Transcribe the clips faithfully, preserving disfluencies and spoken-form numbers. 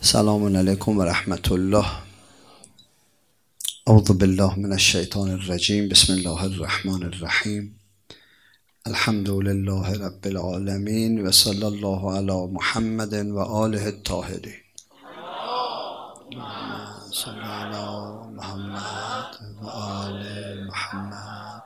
سلام علیکم و رحمت الله. اعوذ بالله من الشیطان الرجیم. بسم الله الرحمن الرحیم. الحمد لله رب العالمین و صلی الله علی محمد و آله الطاهرین. صلی علی محمد و آل محمد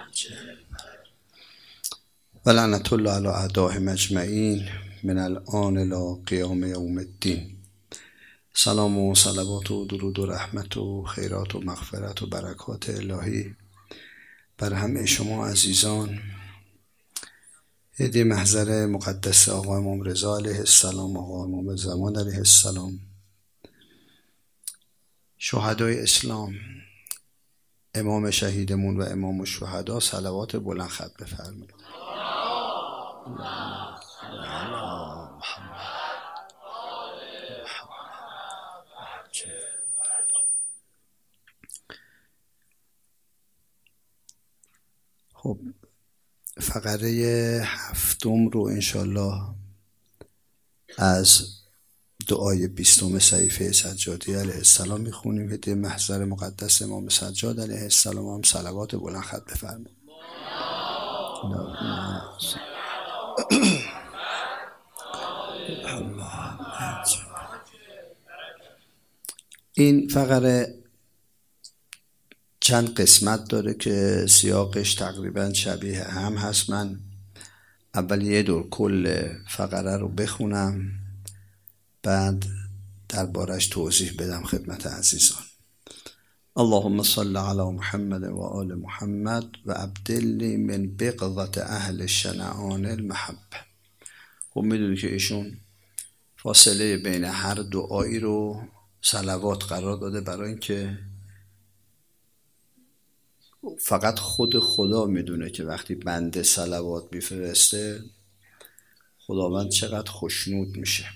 و لعنت الله علی اعدائهم اجمعین من الآن الی قیام یوم الدین. سلام و صلوات و درود و رحمت و خیرات و مغفرت و برکات الهی بر همه شما عزیزان. هدیه محضر مقدس آقا امام رضا علیه السلام، آقا امام زمان علیه السلام، شهدای اسلام، امام شهیدمون و امام الشهدا، صلوات بلند خط بفرمایید. خب فقره هفتم رو انشالله از دعای بیستم صحیفه سجادی علیه السلام میخونیم. هدیه محضر مقدس امام سجاد علیه السلام هم صلوات بلند خط بفرمایید. این فقره چند قسمت داره که سیاقش تقریبا شبیه هم هست. من اول یه دور کل فقره رو بخونم، بعد دربارش توضیح بدم خدمت عزیزان. اللهم صل علی محمد و آل محمد و ابدلنی من بغضة اهل شنعان المحبه. خب میدونی که ایشون فاصله بین هر دعایی رو صلوات قرار داده، برای اینکه فقط خود خدا میدونه که وقتی بنده صلوات میفرسته خداوند چقدر خوشنود میشه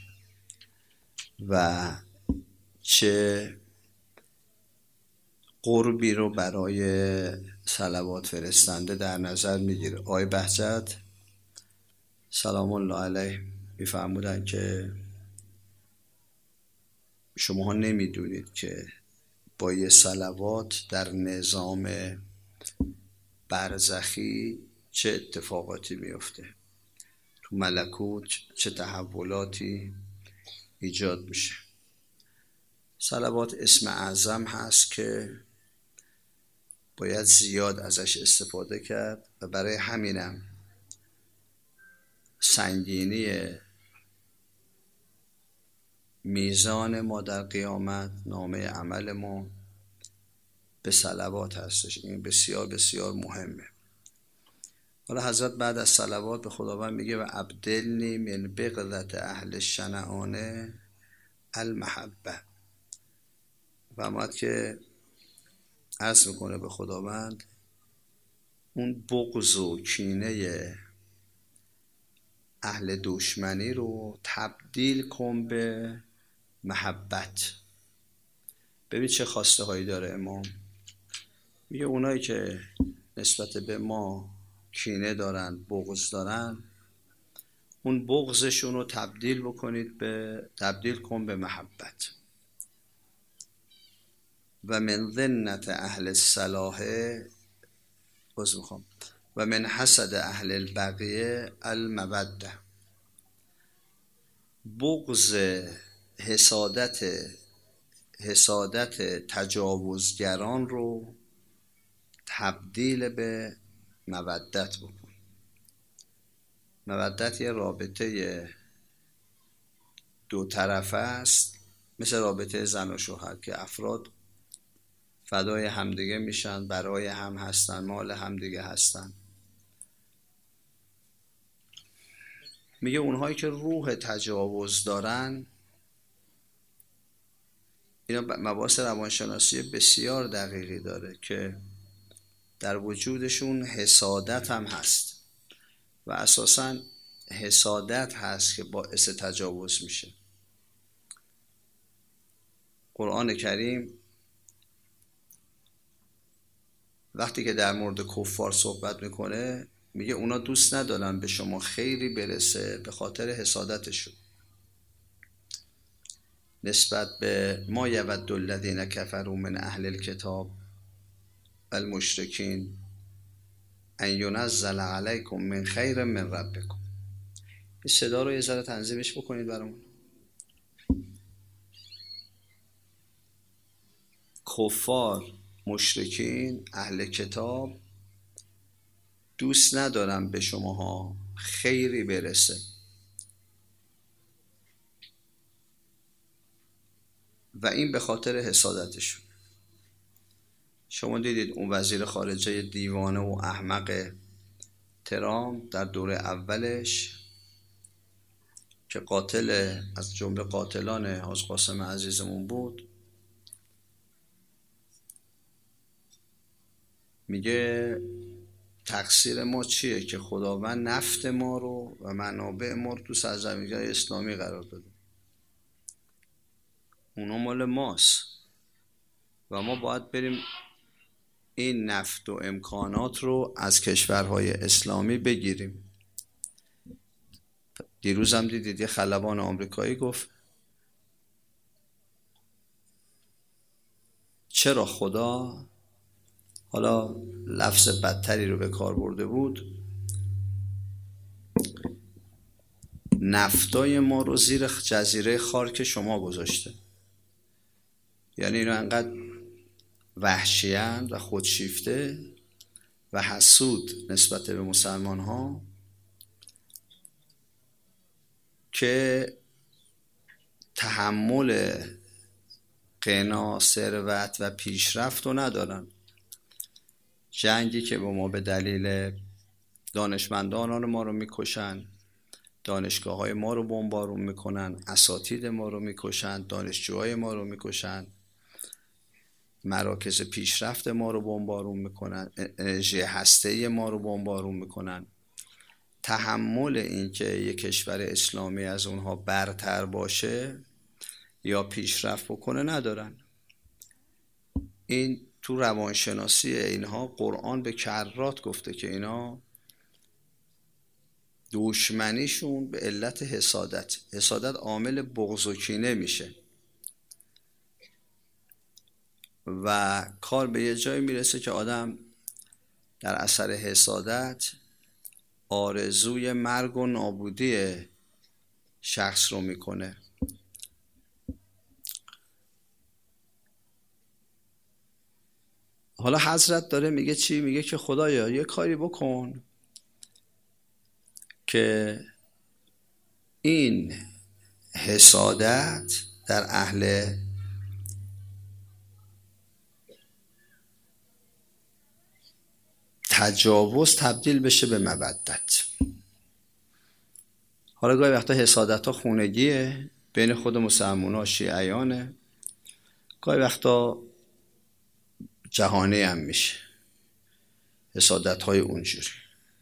و چه قربی رو برای صلوات فرستنده در نظر میگیره. آقای بهجت سلام الله علیه میفرمودن که شما نمیدونید که با یه صلوات در نظام برزخی چه اتفاقاتی میفته، تو ملکوت چه تحولاتی ایجاد میشه. صلوات اسم اعظم هست که باید زیاد ازش استفاده کرد و برای همینم سنگینی میزان ما در قیامت، نامه عمل ما به صلوات هستش. این بسیار بسیار مهمه. حالا حضرت بعد از صلوات به خداوند میگه و ابدلنی من بغضة اهل شنعان المحبه. فرمود که عرض میکنه به خداوند اون بغض و کینه اهل دشمنی رو تبدیل کن به محبت. ببین چه خواسته هایی داره امام. میگه اونایی که نسبت به ما کینه دارن، بغض دارن، اون بغضشون رو تبدیل بکنید به تبدیل کن به محبت. و من ذنت اهل الصلاح باز میخوام و من حسد اهل البغیه الموده. بغض حسادت حسادت تجاوزگران رو تبدیل به مودت بکن. مودت یه رابطه دو طرفه است، مثل رابطه زن و شوهر که افراد فدای همدیگه میشن، برای هم هستن، مال همدیگه هستن. میگه اونهایی که روح تجاوز دارن، اینا مباحث روانشناسی بسیار دقیقی داره که در وجودشون حسادت هم هست و اساساً حسادت هست که باعث تجاوز میشه. قرآن کریم وقتی که در مورد کفار صحبت میکنه میگه اونا دوست ندارن به شما خیری برسه به خاطر حسادتشون. نسبت به ما یود الذین کفروا من اهل الکتاب والمشرکین ان ینزل علیکم من خیر من ربکم. این صدا رو یه ذره تنظیمش بکنید برامون. کفار، مشرکین، اهل کتاب دوست ندارن به شماها خیری برسه و این به خاطر حسادتشون. شما دیدید اون وزیر خارجه دیوانه و احمق ترامپ در دوره اولش که قاتل از جمله قاتلان حاج قاسم عزیزمون بود، میگه تقصیر ما چیه که خداوند نفت ما رو و منابع ما رو تو سرزمین‌های اسلامی قرار داده، اونا مال ماست و ما باید بریم این نفت و امکانات رو از کشورهای اسلامی بگیریم. دیروز هم دیدید یه خلبان آمریکایی گفت چرا خدا، حالا لفظ بدتری رو به کار برده بود، نفتای ما رو زیر جزیره خاک شما گذاشته. یعنی اینا انقدر وحشیان و خودشیفته و حسود نسبت به مسلمان ها که تحمل غنا، ثروت و پیشرفت رو ندارن. جنگی که با ما به دلیل دانشمندان ما رو میکشن، دانشگاه های ما رو بمبارون میکنن، اساتید ما رو میکشن، دانشجوهای ما رو میکشن، مراکز پیشرفت ما رو بمبارون میکنن، انرژی هسته‌ای ما رو بمبارون میکنن. تحمل این که یک کشور اسلامی از اونها برتر باشه یا پیشرفت بکنه ندارن. این تو روانشناسی اینها قرآن به کرات گفته که اینا دشمنیشون به علت حسادت، حسادت عامل بغض و کینه میشه و کار به یه جایی میرسه که آدم در اثر حسادت آرزوی مرگ و نابودی شخص رو میکنه. حالا حضرت داره میگه چی؟ میگه که خدایا یه کاری بکن که این حسادت در اهل تجاوز تبدیل بشه به مودت. حالا گاهی وقتا حسادت ها خونگیه، بین خود مسلمان ها شیعیانه، گاهی وقتا جهانی هم میشه حسادت های اونجوری.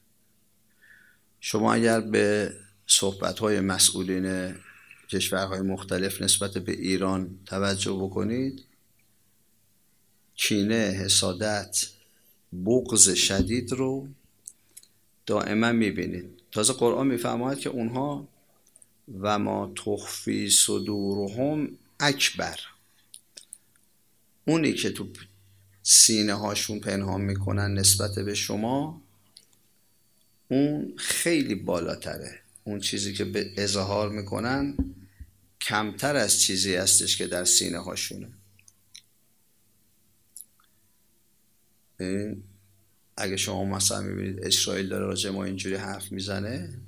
شما اگر به صحبت های مسئولین کشورهای مختلف نسبت به ایران توجه بکنید، کینه، حسادت، بغض شدید رو دائما میبینید. تازه قرآن میفرماید که اونها و ما تخفی صدورهم اکبر، اونی که تو سینه هاشون پنهان میکنن نسبت به شما اون خیلی بالاتره. اون چیزی که به اظهار میکنن کمتر از چیزی هستش که در سینه هاشونه. اگه شما مثلا میبینید اسرائیل داره راجع ما اینجوری حرف میزنه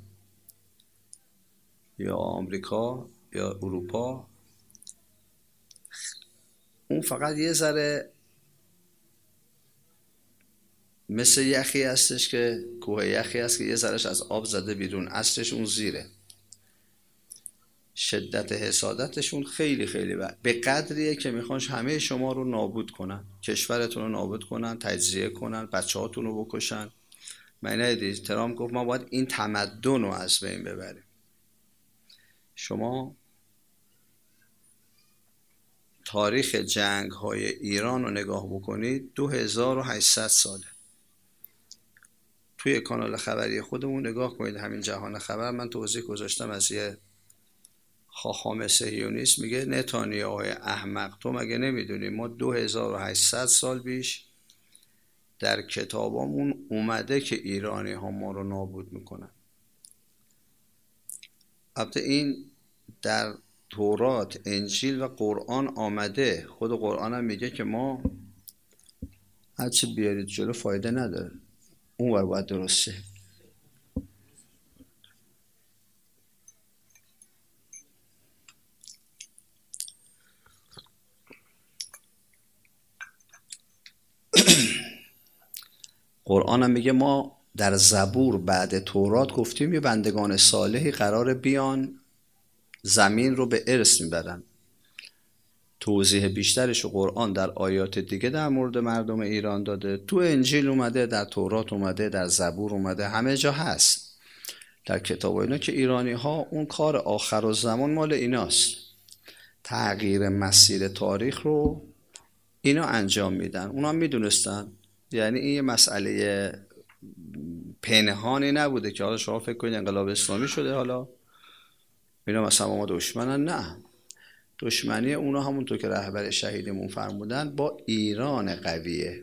یا آمریکا یا اروپا، اون فقط یه ذره مثل یخی هستش که کوه یخی هست که یه ذرهش از آب زده بیرون، اصلش اون زیره. شدت حسادتشون خیلی خیلی بر. به قدریه که میخوان همه شما رو نابود کنن، کشورتون رو نابود کنن، تجزیه کنن، بچه هاتون رو بکشن. من ندید ترامپ گفت ما باید این تمدن رو از بین ببریم. شما تاریخ جنگ های ایران رو نگاه بکنید، دو هزار و هشتصد ساله. توی کانال خبری خودمون نگاه کنید، همین جهان خبر، من توضیح گذاشتم از یه خاخام صهیونیست میگه نتانیاهو احمق، تو مگه نمیدونی ما دو هزار و هشتصد سال پیش در کتابامون اومده که ایرانی ها ما رو نابود میکنن. البته این در تورات، انجیل و قرآن آمده. خود قرآن هم میگه که ما هرچه بیارید جلو فایده نداره، اون ور باید درسته. قرآن هم میگه ما در زبور بعد تورات گفتیم یه بندگان صالحی قرار بیان زمین رو به ارث میبرن. توضیح بیشترش قرآن در آیات دیگه در مورد مردم ایران داده. تو انجیل اومده، در تورات اومده، در زبور اومده، همه جا هست در کتاب اینا که ایرانی ها اون کار آخر الزمان مال ایناست، تغییر مسیر تاریخ رو اینا انجام میدن. اونا میدونستن، یعنی این یه مسئله پنهانی نبوده که حالا شما فکر کنید انقلاب اسلامی شده حالا اینا مثلا ما دشمنن. نه، دشمنی اونا همونطور که رهبر شهیدمون فرمودن با ایران قویه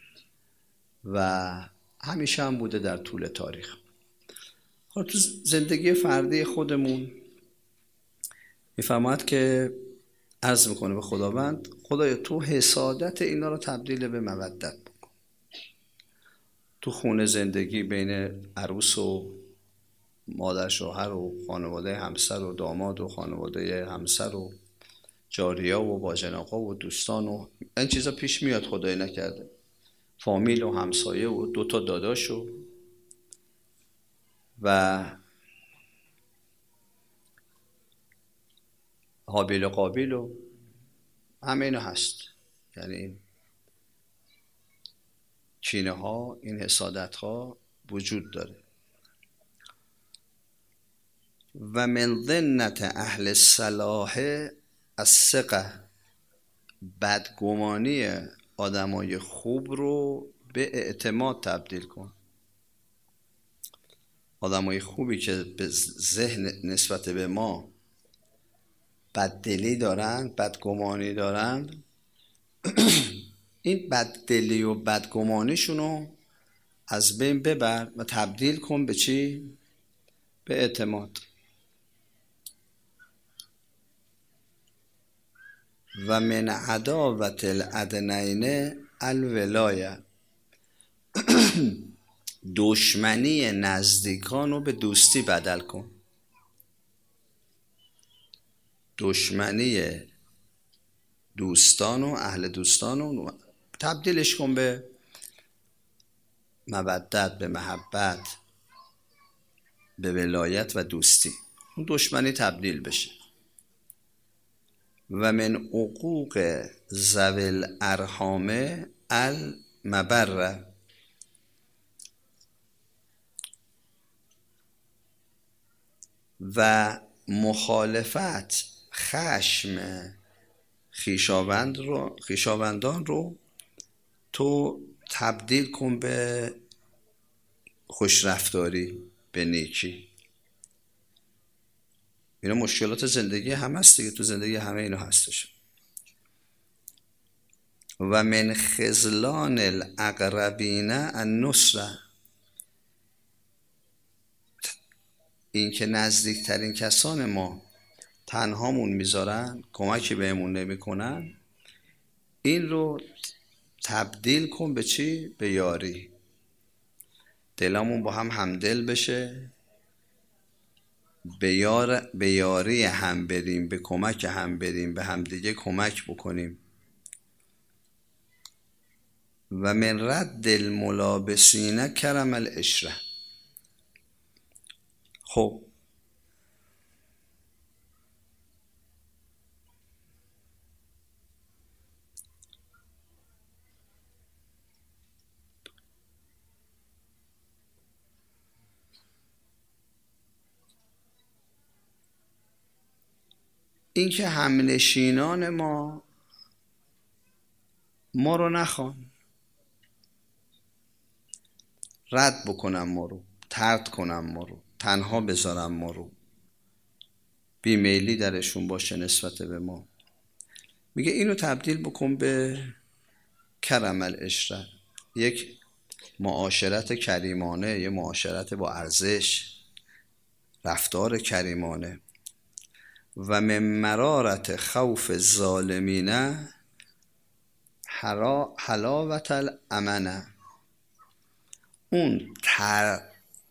و همیشه هم بوده در طول تاریخ. خب تو زندگی فردی خودمون میفرماید که عرض میکنه به خداوند، خدایا تو حسادت اینا رو تبدیل به مودت بکن. تو خونه زندگی بین عروس و مادر شوهر و خانواده همسر و داماد و خانواده همسر و جاریه و باجناقا و دوستان و این چیزا پیش میاد، خدای نکرده، فامیل و همسایه و دوتا داداش و و حابیل و قابیل و همه اینا هست. یعنی این کینه ها، این حسادت ها وجود داره. و من ظنة اهل الصلاح الثقة، بدگمانی آدمای خوب رو به اعتماد تبدیل کن. آدمای خوبی که به ذهن نسبت به ما بددلی دارن، بدگمانی دارن، این بددلی و بدگمانیشونو از بین ببر و تبدیل کن به چی؟ به اعتماد. و من عداوت الادنین الولایه، دشمنی نزدیکان رو به دوستی بدل کن. دشمنی دوستان و اهل دوستان رو تبدیلش کن به مودت، به محبت، به ولایت و دوستی. اون دشمنی تبدیل بشه. و من عقوق ذوی الارحام المبره، و مخالفت، خشم خویشاوند رو خویشاوندان رو تو تبدیل کن به خوشرفتاری، به نیکی. اینا مشکلات زندگی هم هست دیگه، تو زندگی همه اینا هستش. و من خذلان الاقربین النصره، این که نزدیکترین کسان ما تنهامون میذارن، کمکی بهمون نمیکنن، این رو تبدیل کن به چی؟ به یاری. دلمون با هم همدل بشه، به یار به یاری هم بریم، به کمک هم بریم، به همدیگه کمک بکنیم. و من رد الملابسین کرم العشره. خب این که همنشینان ما ما رو نخوان، رد بکنم ما رو، طرد کنم ما رو، تنها بذارم ما رو، بیمیلی درشون باشه نسبت به ما. میگه اینو تبدیل بکن به کرم العشرت، یک معاشرت کریمانه، یک معاشرت با ارزش، رفتار کریمانه. و من مرارت خوف الظالمین حلاوت الامنه، اون تر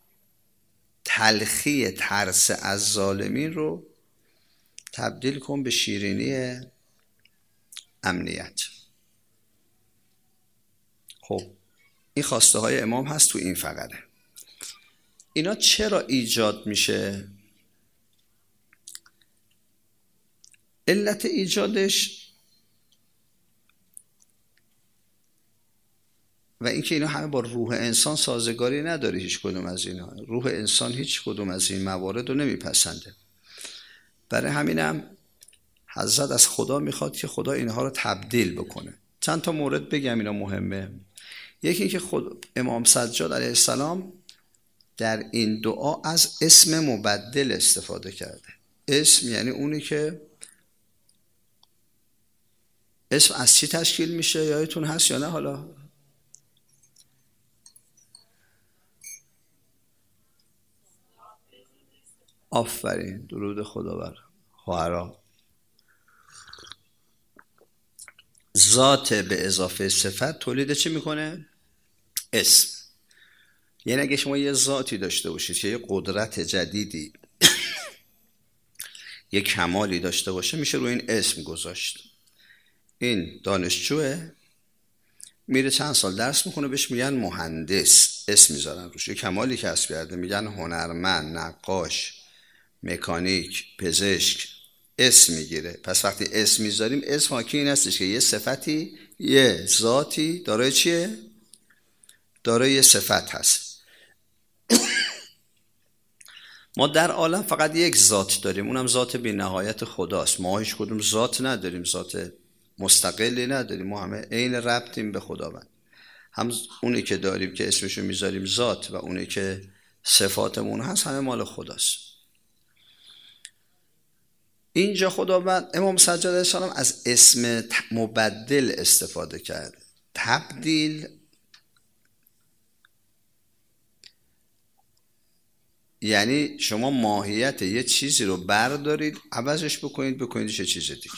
تلخی ترس از ظالمین رو تبدیل کن به شیرینی امنیت. خب این خواسته های امام هست تو این فقره. اینا چرا ایجاد میشه؟ علت ایجادش و اینکه اینا همه با روح انسان سازگاری نداره. هیچ کدوم از اینا، روح انسان هیچ کدوم از این موارد رو نمیپسنده. برای همینم حضرت از خدا میخواد که خدا اینها رو تبدیل بکنه. چند تا مورد بگم اینا مهمه. یکی اینکه خود امام سجاد علیه السلام در این دعا از اسم مبدل استفاده کرده. اسم یعنی اونی که اسم از چی تشکیل میشه؟ یادتون هست یا نه؟ حالا آفرین، درود خدا بر خواهرا. ذات به اضافه صفت تولید چی میکنه؟ اسم. یعنی اگه شما یه ذاتی داشته باشید که یه قدرت جدیدی یه کمالی داشته باشه، میشه روی این اسم گذاشت. این دانشجوه میره چند سال درس میکنه، بهش میگن مهندس، اسم میذارن روش. یه کمالی کسب کرده میگن هنرمند، نقاش، مکانیک، پزشک، اسم میگیره. پس وقتی اسم میذاریم، اسم حاکی این هستش که یه صفتی، یه ذاتی دارای چیه؟ دارای یه صفت هست. ما در عالم فقط یک ذات داریم، اونم ذات بی نهایت خداست. ما هیچ کدوم ذات نداریم، ذات مستقلی نداریم. ما همه عین ربطیم به خداوند. هم اونی که داریم که اسمشو میذاریم ذات و اونی که صفاتمون هست همه مال خداست. اینجا خداوند امام سجاد علیه السلام از اسم مبدل استفاده کرد. تبدیل یعنی شما ماهیت یه چیزی رو بردارید، عوضش بکنید بکنید چه چیز دیگه.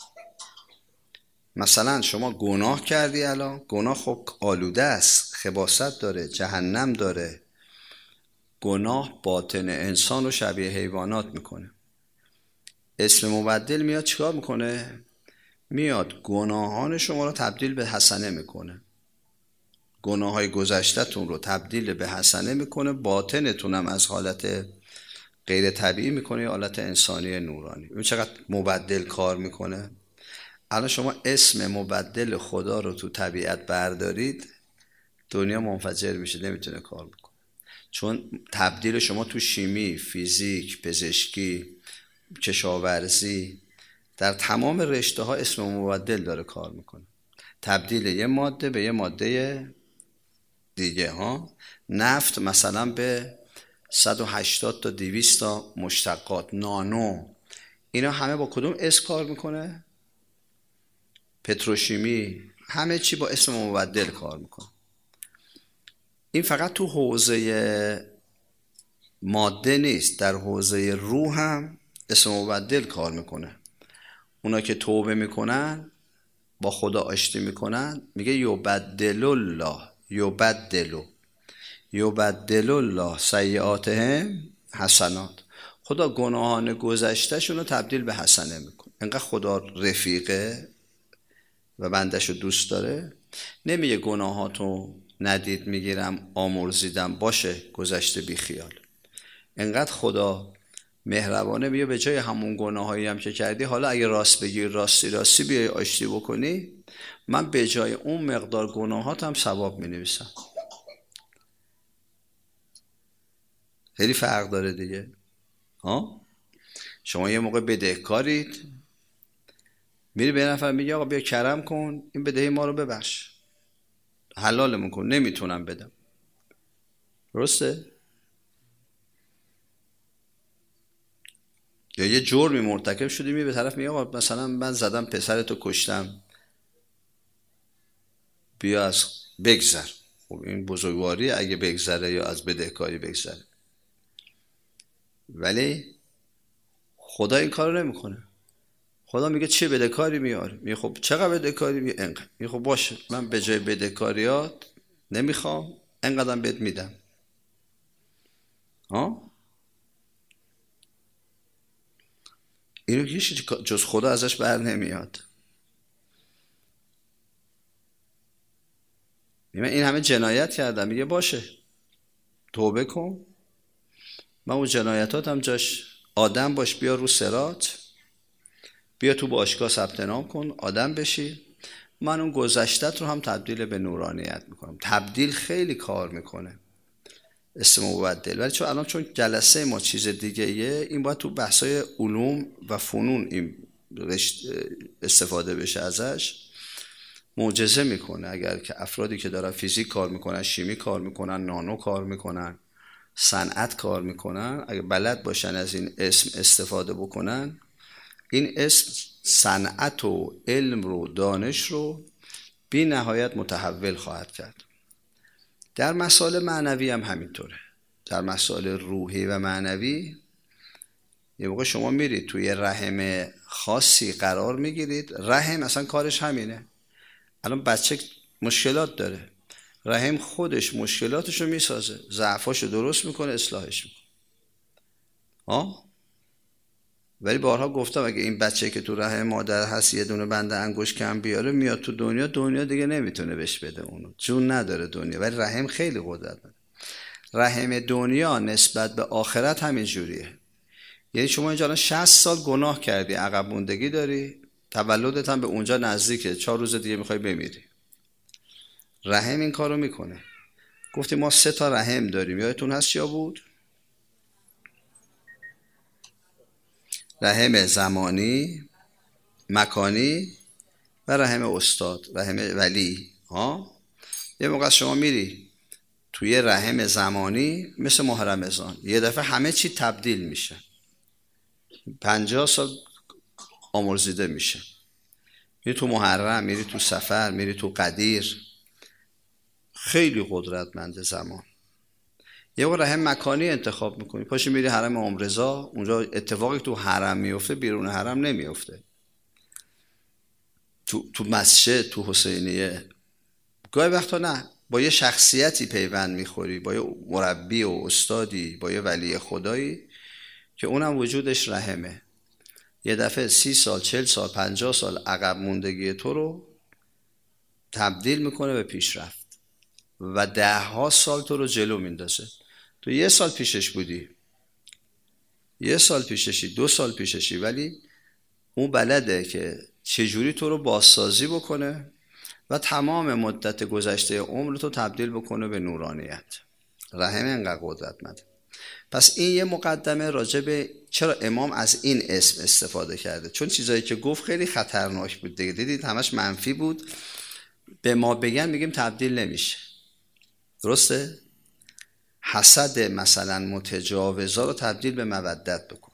مثلا شما گناه کردی، الان گناه خب آلوده است، خباثت داره، جهنم داره. گناه باطن انسان رو شبیه حیوانات میکنه. اسم مبدل میاد چیکار میکنه؟ میاد گناهان شما رو تبدیل به حسنه میکنه. گناههای گذشته‌تون رو تبدیل به حسنه میکنه، باطنتون هم از حالت غیر طبیعی میکنه یا حالت انسانی نورانی. این چقدر مبدل کار میکنه. الان شما اسم مبدل خدا رو تو طبیعت بردارید، دنیا منفجر میشه، نمیتونه کار بکنه. چون تبدیل شما تو شیمی، فیزیک، پزشکی، کشاورزی، در تمام رشته ها اسم مبدل داره کار میکنه. تبدیل یه ماده به یه ماده دیگه ها. نفت مثلا به صد و هشتاد تا دویست تا مشتقات، نانو، اینا همه با کدوم اسم کار میکنه؟ پتروشیمی، همه چی با اسم مبدل کار میکنه. این فقط تو حوزه ماده نیست، در حوزه روح هم اسم مبدل کار میکنه. اونا که توبه میکنن، با خدا آشتی میکنن، میگه یبدل الله، یبدلو یبدل الله سیئاتهم حسنات. خدا گناهان گذشته شونو تبدیل به حسنه میکنه. اینقدر خدا رفیقه و بندش رو دوست داره. نمیگه گناهاتو ندید میگیرم آمرزیدم، باشه گذشته بی خیال. اینقدر خدا مهربانه، میگه به جای همون گناهایی هم که کردی، حالا اگه راست بگی، راستی راستی بیای آشتی بکنی، من به جای اون مقدار گناهات هم ثواب می نویسم. خیلی فرق داره دیگه. ها؟ شما یه موقع بدهکارید، میری به نفر میگه آقا بیا کرم کن، این بدهی ما رو ببخش، حلالمون کن، نمیتونم بدم. درسته؟ یا یه جرمی مرتکب شدی می به طرف میگه آقا مثلا من زدم پسرتو کشتم، بیا از بگذر. خب این بزرگواری اگه بگذره یا از بدهکاری بگذره. ولی خدا این کارو نمیکنه. خدا میگه چه بدهکاری میاره؟ میگه خب چقدر بدهکاری؟ میگه انقدر. میگه خب باشه، من به جای بدهکاریات نمیخوام، انقدرم بهت میدم. ها اینو هیچ جز خدا ازش بر نمیاد. من این همه جنایت کردم، میگه باشه توبه کن، من اون جنایتاتم جاش آدم باش، بیا رو صراط، بیا تو باشگاه ثبت نام کن آدم بشی، من اون گذشتت رو هم تبدیل به نورانیت میکنم. تبدیل خیلی کار میکنه اسم مبدل. ولی چون الان چون جلسه ما چیز دیگه ایه، این باید تو بحثای علوم و فنون این استفاده بشه ازش. معجزه میکنه اگر که افرادی که دارن فیزیک کار میکنن، شیمی کار میکنن، نانو کار میکنن، صنعت کار میکنن، اگر بلد باشن از این اسم استفاده بکنن، این اسم صنعت و علم رو، دانش رو بی نهایت متحول خواهد کرد. در مسائل معنوی هم همینطوره. در مسائل روحی و معنوی یه موقع شما میرید توی رحم خاصی قرار میگیرید، رحم اصلا کارش همینه. الان بچه مشکلات داره، رحم خودش مشکلاتشو میسازه، ضعفاشو درست میکنه، اصلاحش میکنه. ها ولی بارها گفتم اگه این بچه که تو رحم مادر هست یه دونه بند انگشت کم بیاره، میاد تو دنیا، دنیا دیگه نمیتونه بهش بده، اونو جون نداره دنیا. ولی رحم خیلی قدرت داره. رحم دنیا نسبت به آخرت همین جوریه. یعنی شما اینجا الان شصت سال گناه کردی، عقب موندگی داری، تولدت هم به اونجا نزدیکه، چهار روز دیگه میخوای بمیری. رحم این کارو میکنه. گفتیم ما سه تا رحم داریم، یادتون هست چیا بود؟ رحم زمانی، مکانی و رحم استاد، رحم ولی. ها یه موقع شما میری توی رحم زمانی مثل ماه رمضان، یه دفعه همه چی تبدیل میشه، پنجاه سال آمرزیده میشه. میری تو محرم، میری تو سفر، میری تو قدیر، خیلی قدرتمند زمان. یه موقع رحم مکانی انتخاب میکنی، پاشی میری حرم ام رضا، اونجا اتفاقی تو حرم میفته بیرون حرم نمیفته. تو تو مسجد، تو حسینیه، گاهی وقتا نه، با یه شخصیتی پیوند میخوری، با یه مربی و استادی، با یه ولی خدایی که اونم وجودش رحمه. یه دفعه سی سال، چل سال، پنجاه سال عقب موندگی تو رو تبدیل میکنه به پیشرفت و ده ها سال تو رو جلو میندازه. تو یه سال پیشش بودی، یه سال پیششی، دو سال پیششی، ولی اون بلده که چجوری تو رو بازسازی بکنه و تمام مدت گذشته عمر تو تبدیل بکنه به نورانیت. رحم اینقدر قدرتمند. پس این یه مقدمه راجع به چرا امام از این اسم استفاده کرده، چون چیزایی که گفت خیلی خطرناک بود دیگه. دیدید همش منفی بود. به ما بگن میگیم تبدیل نمیشه. درسته؟ حسد مثلا متجاوزا رو تبدیل به مودت بکن.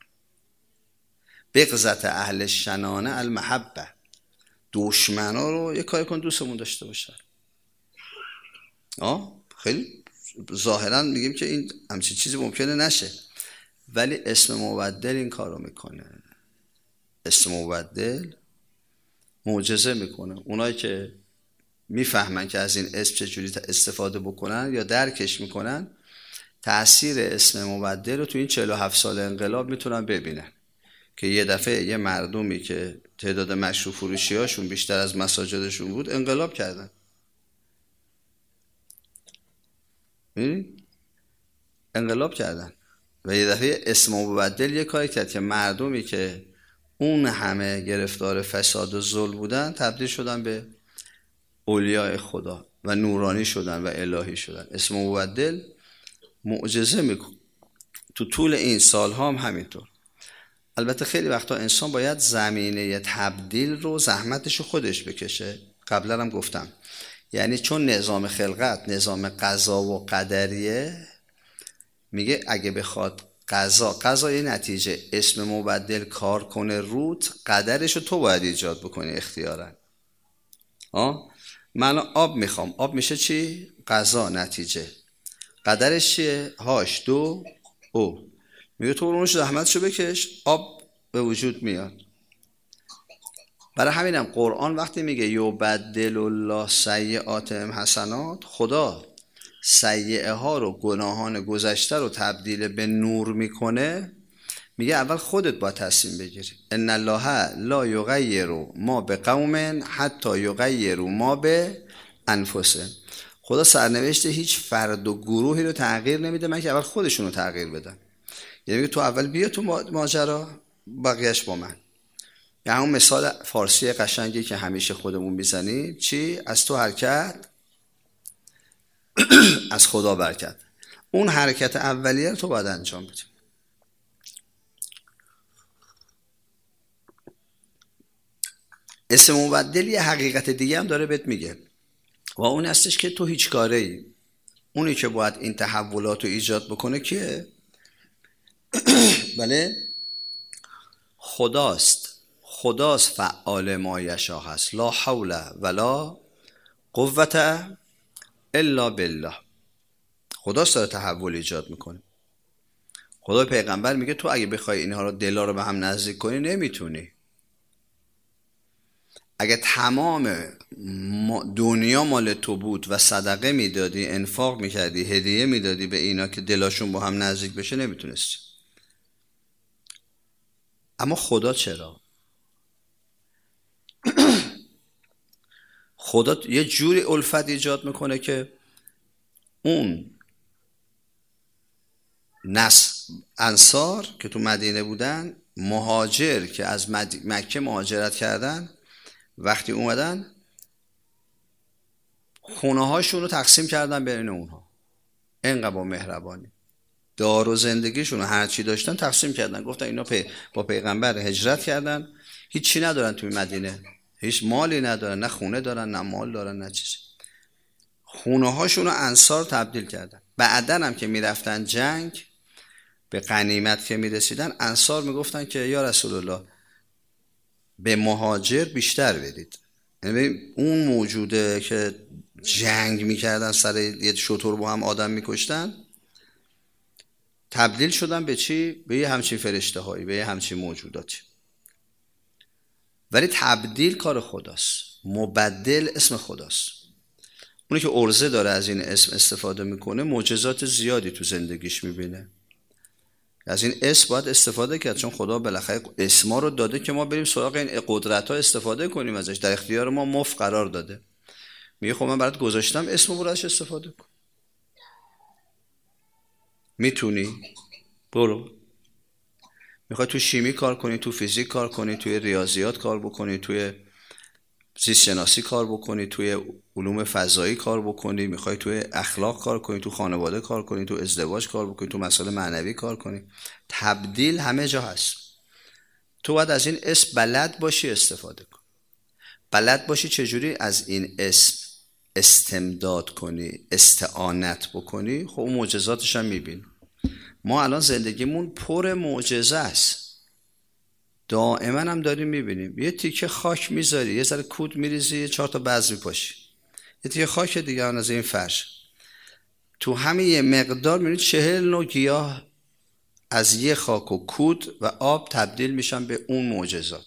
بغضت اهل شنانه المحبه، دشمنا رو یه کاری کن دوستمون داشته باشن. آه خیلی ظاهرا میگیم که این همچین چیزی ممکنه نشه، ولی اسم مبدل این کارو میکنه. اسم مبدل معجزه میکنه. اونایی که میفهمن که از این اسم چجوری استفاده بکنن یا درکش میکنن، تأثیر اسم مبدل رو تو این چهل و هفت سال انقلاب میتونن ببینن که یه دفعه یه مردمی که تعداد مشروب فروشی هاشون بیشتر از مساجدشون بود انقلاب کردن. می‌بینی؟ انقلاب کردن و یه دفعه اسم مبدل یه کاری کرد که مردمی که اون همه گرفتار فساد و ظلم بودن تبدیل شدن به اولیاء خدا و نورانی شدن و الهی شدن. اسم مبدل معجزه میکنه. تو طول این سالها هم همینطور. البته خیلی وقتا انسان باید زمینه تبدیل رو زحمتش خودش بکشه. قبلا هم گفتم، یعنی چون نظام خلقت نظام قضا و قدریه، میگه اگه بخواد قضا قضا یه نتیجه. اسم مبدل کار کنه روت، قدرشو تو باید ایجاد بکنی اختیاراً. آه من آب میخوام، آب میشه چی؟ قضا، نتیجه. قدرش چیه؟ هاش دو او. میگه تو اونش زحمتشو بکش، آب به وجود میاد. برای همینم قرآن وقتی میگه یبدل الله سیئاتهم حسنات، خدا سیئه ها رو، گناهان گذشته رو تبدیل به نور میکنه. میگه اول خودت باید تصمیم بگیری. ان الله لا یغیر ما بقوم حتی یغیروا ما به انفسهم. خدا سرنوشت هیچ فرد و گروهی رو تغییر نمیده مگه اول خودشون رو تغییر بدن. یعنی میگه تو اول بیا تو ماجرا، بقیهش با من. یعنی همون مثال فارسی قشنگی که همیشه خودمون میزنیم، چی؟ از تو حرکت از خدا برکت. اون حرکت اولیه رو تو باید انجام بدی. اسم مبدل یه حقیقت دیگه هم داره بهت میگه و اون هستش که تو هیچ کاره ای. اونی که باید این تحولات رو ایجاد بکنه کیه؟ بله خداست. خداست فعال ما یشاء هست. لا حول ولا قوة الا بالله. خداست داره تحول ایجاد میکنه. خدا پیغمبر میگه تو اگه بخوای اینها رو دلا رو به هم نزدیک کنی نمیتونی. اگه تمام دنیا مال تو بود و صدقه میدادی، انفاق میکردی، هدیه میدادی به اینا که دلاشون با هم نزدیک بشه، نمیتونستی. اما خدا چرا؟ خدا یه جوری الفت ایجاد میکنه که اون نس انصار که تو مدینه بودن، مهاجر که از مکه مهاجرت کردن، وقتی اومدن خونه هاشون رو تقسیم کردن بین اونها. اینقدر با مهربانی دار و زندگیشون رو هرچی داشتن تقسیم کردن. گفتن اینا پی با پیغمبر هجرت کردن، هیچی ندارن توی مدینه، هیچ مالی ندارن، نه خونه دارن نه مال دارن نه چیزی. خونه هاشون رو انصار تبدیل کردن. بعدن هم که میرفتن جنگ، به غنیمت که میرسیدن، انصار میگفتن که یا رسول الله به مهاجر بیشتر بدید. یعنی اون موجوده که جنگ میکردن سر یه شتر با هم آدم میکشتن، تبدیل شدن به چی؟ به یه همچین فرشته هایی، به یه همچین موجوداتی. ولی تبدیل کار خداست، مبدل اسم خداست. اونی که عرضه داره از این اسم استفاده میکنه معجزات زیادی تو زندگیش میبینه. از این اسم باید استفاده کرد، چون خدا بالاخره اسما رو داده که ما بریم سراغ این قدرت ها استفاده کنیم ازش. در اختیار ما مفت قرار داده. میگه خب من برات گذاشتم، اسمو برو ازش استفاده کن. میتونی؟ برو. میخوای تو شیمی کار کنی، تو فیزیک کار کنی، توی ریاضیات کار بکنی، توی زیست شناسی کار بکنی، توی علوم فضایی کار بکنی، میخوای توی اخلاق کار کنی، تو خانواده کار کنی، تو ازدواج کار بکنی، تو مسائل معنوی کار کنی. تبدیل همه جا هست. تو باید از این اسم بلد باشی استفاده کن. بلد باشی چجوری از این اسم استمداد کنی، استعانت بکنی. خب اون معجزاتش هم میبینی. ما الان زندگیمون پر معجزه است، دائما هم داریم میبینیم. یه تیکه خاک میذاری، یه ذره کود میریزی، چهار تا بز میپاشی، یه تیکه خاک دیگه از این فرش، تو همین یه مقدار میبینید چهل نوع گیاه از یه خاک و کود و آب تبدیل میشن به اون معجزات.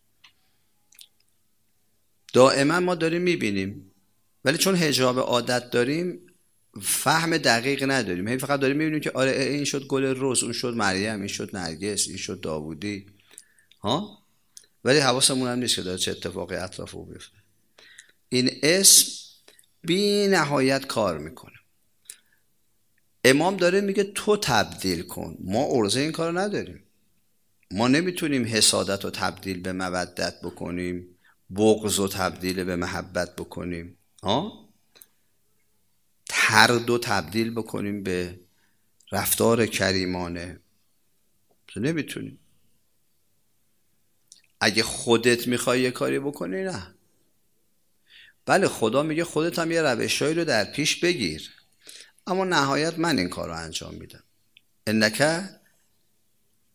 دائما ما داریم میبینیم، ولی چون حجاب عادت داریم فهم دقیق نداریم. همین فقط داریم میبینیم که آره این شد گل رز، اون شد مریم، این شد نرگس، این شد داوودی، ها، ولی حواسمون هم نیست که داره چه اتفاقی اطراف او بیفته. این اسم بی نهایت کار میکنه. امام داره میگه تو تبدیل کن. ما عرضه این کار نداریم. ما نمیتونیم حسادت رو تبدیل به مودت بکنیم، بغض رو تبدیل به محبت بکنیم، ها، طرد رو تبدیل بکنیم به رفتار کریمانه. نمیتونیم. اگه خودت میخوای یه کاری بکنی، نه. بله خدا میگه خودت هم یه روشایی رو در پیش بگیر، اما نهایت من این کار رو انجام میدم. انک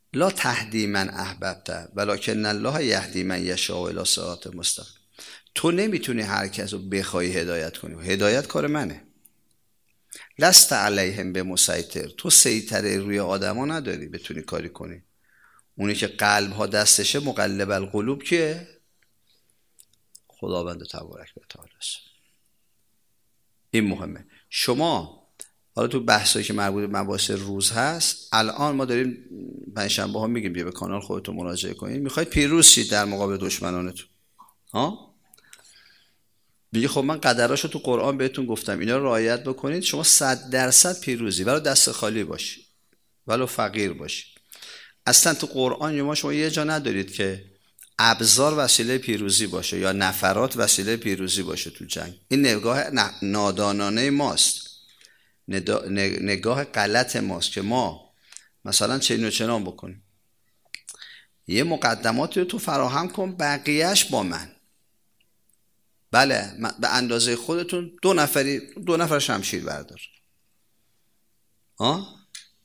لا تهدی من احببت ولکن الله یهدی من یشاء الی صراط مستقیم. تو نمیتونی هر کس رو بخوای هدایت کنی، هدایت کار منه. لست علیهم بمسیطر، تو سیطره روی آدما نداری بتونی کاری کنی. اونی که قلب ها دستشه مقلب القلوب که خداوند تبارک و تعالی است. این مهمه. شما حالا تو بحثایی که مربوط به مباحث روز هست، الان ما داریم پنجشنبه ها میگیم بیا به کانال خودتون مراجعه کنید، میخواید پیروز شید در مقابل دشمنانتون. ها میگه خب من قدراشو تو قرآن بهتون گفتم، اینا رو رعایت بکنید، شما صد درصد پیروزی، ولو دست خالی باشی، ولو فقیر باشی. اصلا تو قرآن ما شما یه جا ندارید که ابزار وسیله پیروزی باشه یا نفرات وسیله پیروزی باشه تو جنگ. این نگاه نادانانه ماست، نگاه غلط ماست که ما مثلا چنین و چنان بکنیم. یه مقدماتی رو تو فراهم کن، بقیهش با من. بله به اندازه خودتون دو نفری دو نفر شمشیر بردار. ها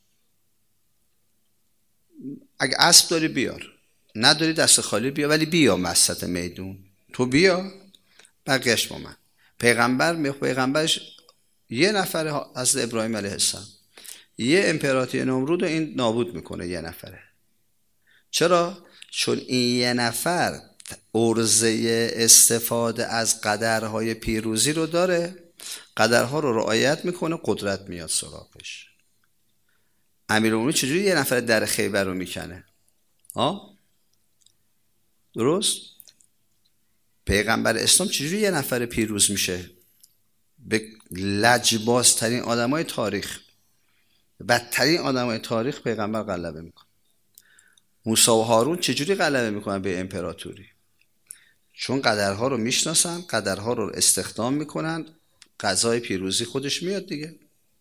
اگه اسب داری بیار، نداری دست خالی بیا، ولی بیا وسط میدون، تو بیا، بقیهش با من. پیغمبر می پیغمبرش یه نفر از ابراهیم علیه السلام، یه امپراتوری نمرود رو این نابود میکنه یه نفره. چرا؟ چون این یه نفر عرضه استفاده از قدرهای پیروزی رو داره، قدرها رو رعایت میکنه، قدرت میاد سراغش. امیرالمومنین چجوری یه نفر در خیبر رو میکنه؟ ها درست؟ پیغمبر اسلام چجوری یه نفر پیروز میشه؟ به لجبازترین آدمای تاریخ، بدترین آدمای تاریخ پیغمبر غلبه میکنه. موسی و هارون چجوری غلبه میکنن به امپراتوری؟ چون قدرها رو میشناسن، قدرها رو استخدام میکنن، قضای پیروزی خودش میاد دیگه.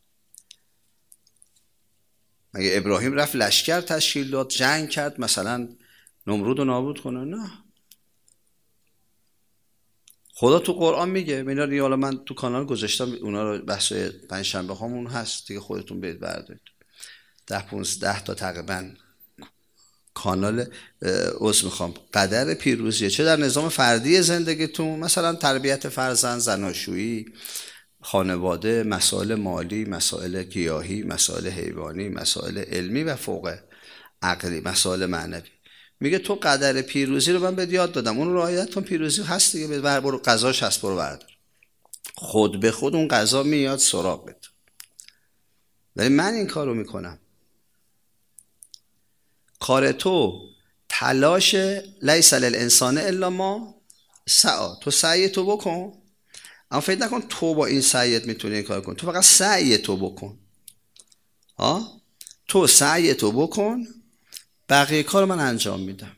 مگه ابراهیم رفت لشکر تشکیل داد، جنگ کرد مثلا نمرود رو نابود کنه؟ نه. خدا تو قرآن میگه، اینا رو حالا من تو کانال گذاشتم، اونا رو بحث پنجشنبه هامون هست دیگه، خودتون برید بردارید. ده پونزده تا تقریبا کانال عضو میخوام قدر پیروزیه، چه در نظام فردی زندگیتون، مثلا تربیت فرزند، زناشویی، خانواده، مسائل مالی، مسائل گیاهی، مسائل حیوانی، مسائل علمی و فوق عقلی، مسائل معنوی. میگه تو قدر پیروزی رو من بهت یاد دادم، اون رعایت کن، پیروزی هست دیگه، بر برو قضاش هست، برو بردار. خود به خود اون قضا میاد سراغت. ولی من این کارو میکنم. کار تو تلاش لیس للانسان الا ما سعی، تو سعی تو بکن، اما فکر نکن تو با این سعیت میتونی این کار کن، تو فقط سعی تو بکن. ها تو سعی تو بکن، بقیه کار من انجام میدم.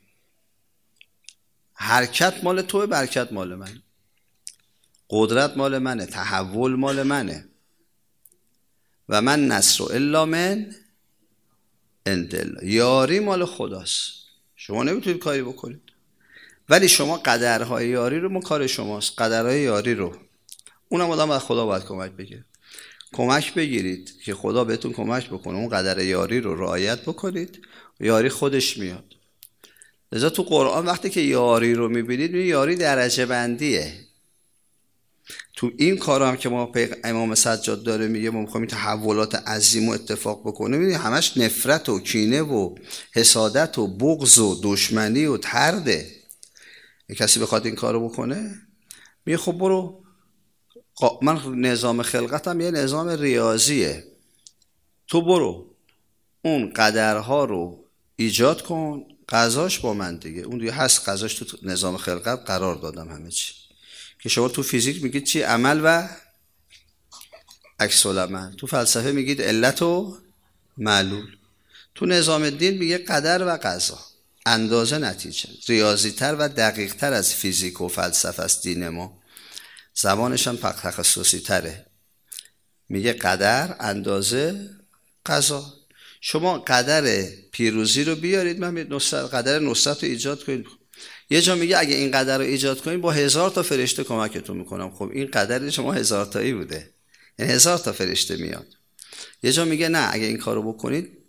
حرکت مال توه، برکت مال من، قدرت مال منه، تحول مال منه. و من نصر الا من عند الله، یاری مال خداست، شما نمیتونید کاری بکنید. ولی شما قدرهای یاری رو، ما کار شماست قدرهای یاری رو، اونم آدم از خدا باید کمک بگیره. کمک بگیرید که خدا بهتون کمک بکنه، اون قدر یاری رو رعایت بکنید، یاری خودش میاد. لذا تو قرآن وقتی که یاری رو میبینید، یاری درجه بندیه. تو این کار هم که ما امام سجاد داره میگه ما میخوایم تحولات عظیم و اتفاق بکنه، میبینید همش نفرت و کینه و حسادت و بغض و دشمنی و طرده. کسی بخواد این کارو بکنه، میگه خب برو، من نظام خلقتم یه نظام ریاضیه، تو برو اون قدرها رو ایجاد کن، قضاش با من دیگه، اون دیگه هست، قضاش تو نظام خلقت قرار دادم همه چی. که شما تو فیزیک میگید چی؟ عمل و عکس العمل. تو فلسفه میگید علت و معلول. تو نظام دین میگه قدر و قضا، اندازه نتیجه. ریاضی تر و دقیق تر از فیزیک و فلسفه است دین ما، زبانش هم تخصصی تره. میگه قدر، اندازه، قضا. شما قدر پیروزی رو بیارید، من قدر نصرت رو ایجاد کنید. یه جا میگه اگه این قدر رو ایجاد کنید با هزار تا فرشته کمکتون میکنم. خب این قدر شما هزار تایی بوده، یعنی هزار تا فرشته میاد. یه جا میگه نه اگه این کارو بکنید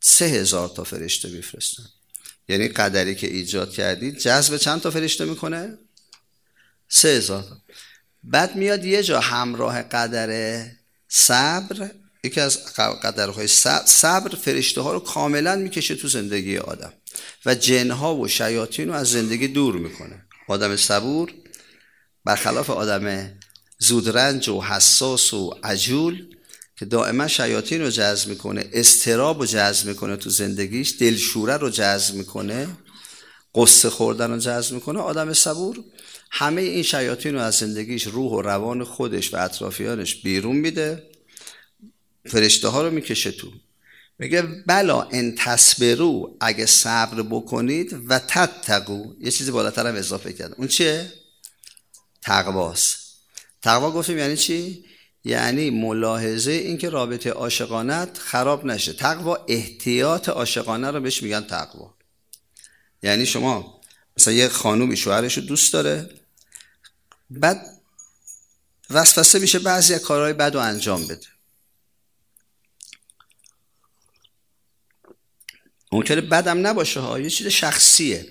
سه هزار تا فرشته میفرستن. یعنی قدری که ایجاد کردید جذب چند تا فرشته میکنه؟ سه هزار تا. بعد میاد یه جا همراه قدر صبر، یکی از قدرهای صبر, صبر فرشته ها رو کاملا میکشه تو زندگی آدم و جنها و شیاطین رو از زندگی دور میکنه. آدم صبور برخلاف آدم زودرنج و حساس و عجول که دائما شیاطین رو جذب میکنه، اضطراب رو جذب میکنه تو زندگیش، دلشوره رو جذب میکنه، قصه خوردن رو جذب میکنه. آدم صبور همه این شیاطین رو از زندگیش، روح و روان خودش و اطرافیانش بیرون میده، فرشته ها رو میکشه تو. میگه بلا ان تصبروا، اگه صبر بکنید، و تتقوا، یه چیزی بالاتر هم اضافه کرد. اون چیه؟ تقواست. تقوا گفتیم یعنی چی؟ یعنی ملاحظه این که رابطه عاشقانت خراب نشه. تقوا احتیاط عاشقانه رو بهش میگن تقوا. یعنی شما مثلا یه خانومی شوهرش رو دوست داره، بعد وسوسه میشه بعضی از کارهای بد رو انجام بده. ممکنه بدم نباشه ها، یه چیز شخصیه.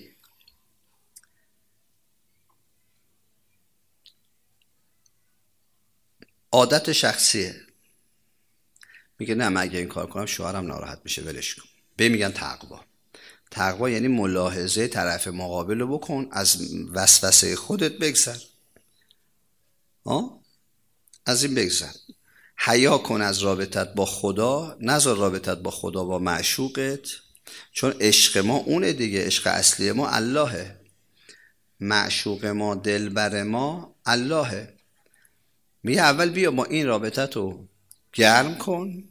عادت شخصیه. میگه نه من اگه این کار کنم شوهرم ناراحت میشه، ولش کن. به میگن تقوا. تقوا یعنی ملاحظه طرف مقابل رو بکن، از وسوسه خودت بگذر. آه؟ از این بگذر. حیا کن از رابطت با خدا، نذار رابطت با خدا با معشوقت، چون عشق ما اونه دیگه. عشق اصلی ما اللهه، معشوق ما، دلبر ما اللهه. میگه اول بیا ما این رابطت رو گرم کن،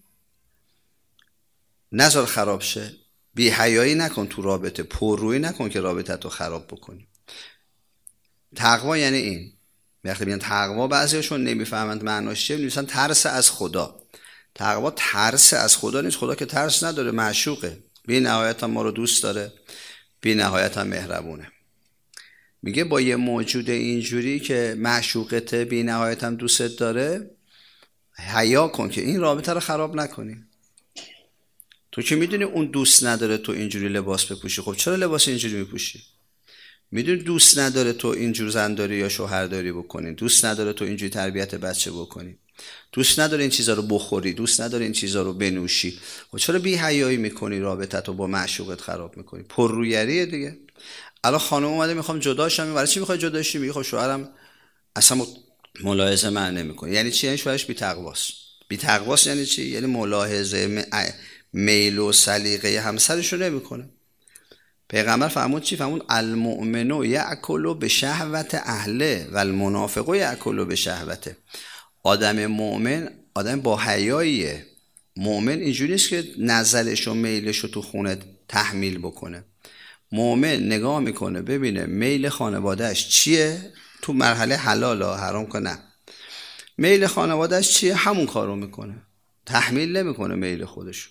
نذار خراب شه. بی حیایی نکن تو رابطه، پررویی نکن که رابطت رو خراب بکنی. تقوا یعنی این. وقتی میگن تقوا بعضیاشون نمیفهمند معناش چیه، میگن ترس از خدا. تقوا ترس از خدا نیست. خدا که ترس نداره، معشوقه، بی نهایت هم ما رو دوست داره، بی نهایت هم مهربونه. میگه با یه موجود اینجوری که معشوقت بی نهایت هم دوستت داره حیا کن که این رابطه رو خراب نکنی. تو که میدونی اون دوست نداره تو اینجوری لباس بپوشی، خب چرا لباس اینجوری میپوشی؟ میدونی دوست نداره تو اینجور زنداری یا شوهرداری بکنی، دوست نداره تو اینجوری تربیت بچه بکنی، دوست نداره این چیزا رو بخوری، دوست نداره این چیزا رو بنوشی، خب چرا بی حیایی میکنی رابطت رو با معشوقت خراب میکنی؟ پررویریه دیگه. الان خانم اومده میخوام جداشم، برای چی میخوای جداشی؟ میگه خب شوهرم اصلا ملاحظه من نمیکنه. یعنی چی؟ یعنی شوهرش بی تقواست. بی تقواست یعنی چی؟ یعنی ملاحظه میل و سلیقه همسرش رو نمیکنه. پیغمبر فرمود چی؟ فرمود المؤمن یأکل بشهوت اهله و المنافق یأکل بشهوته. آدم مؤمن آدم با حیاییه. مؤمن اینجوری نیست که نظرش و میلش رو تو خونه تحمیل بکنه. مؤمن نگاه میکنه ببینه میل خانوادهش چیه، تو مرحله حلال ها، حرام که نه. میل خانوادهش چیه همون کارو میکنه، تحمیل نمیکنه میل خودشو.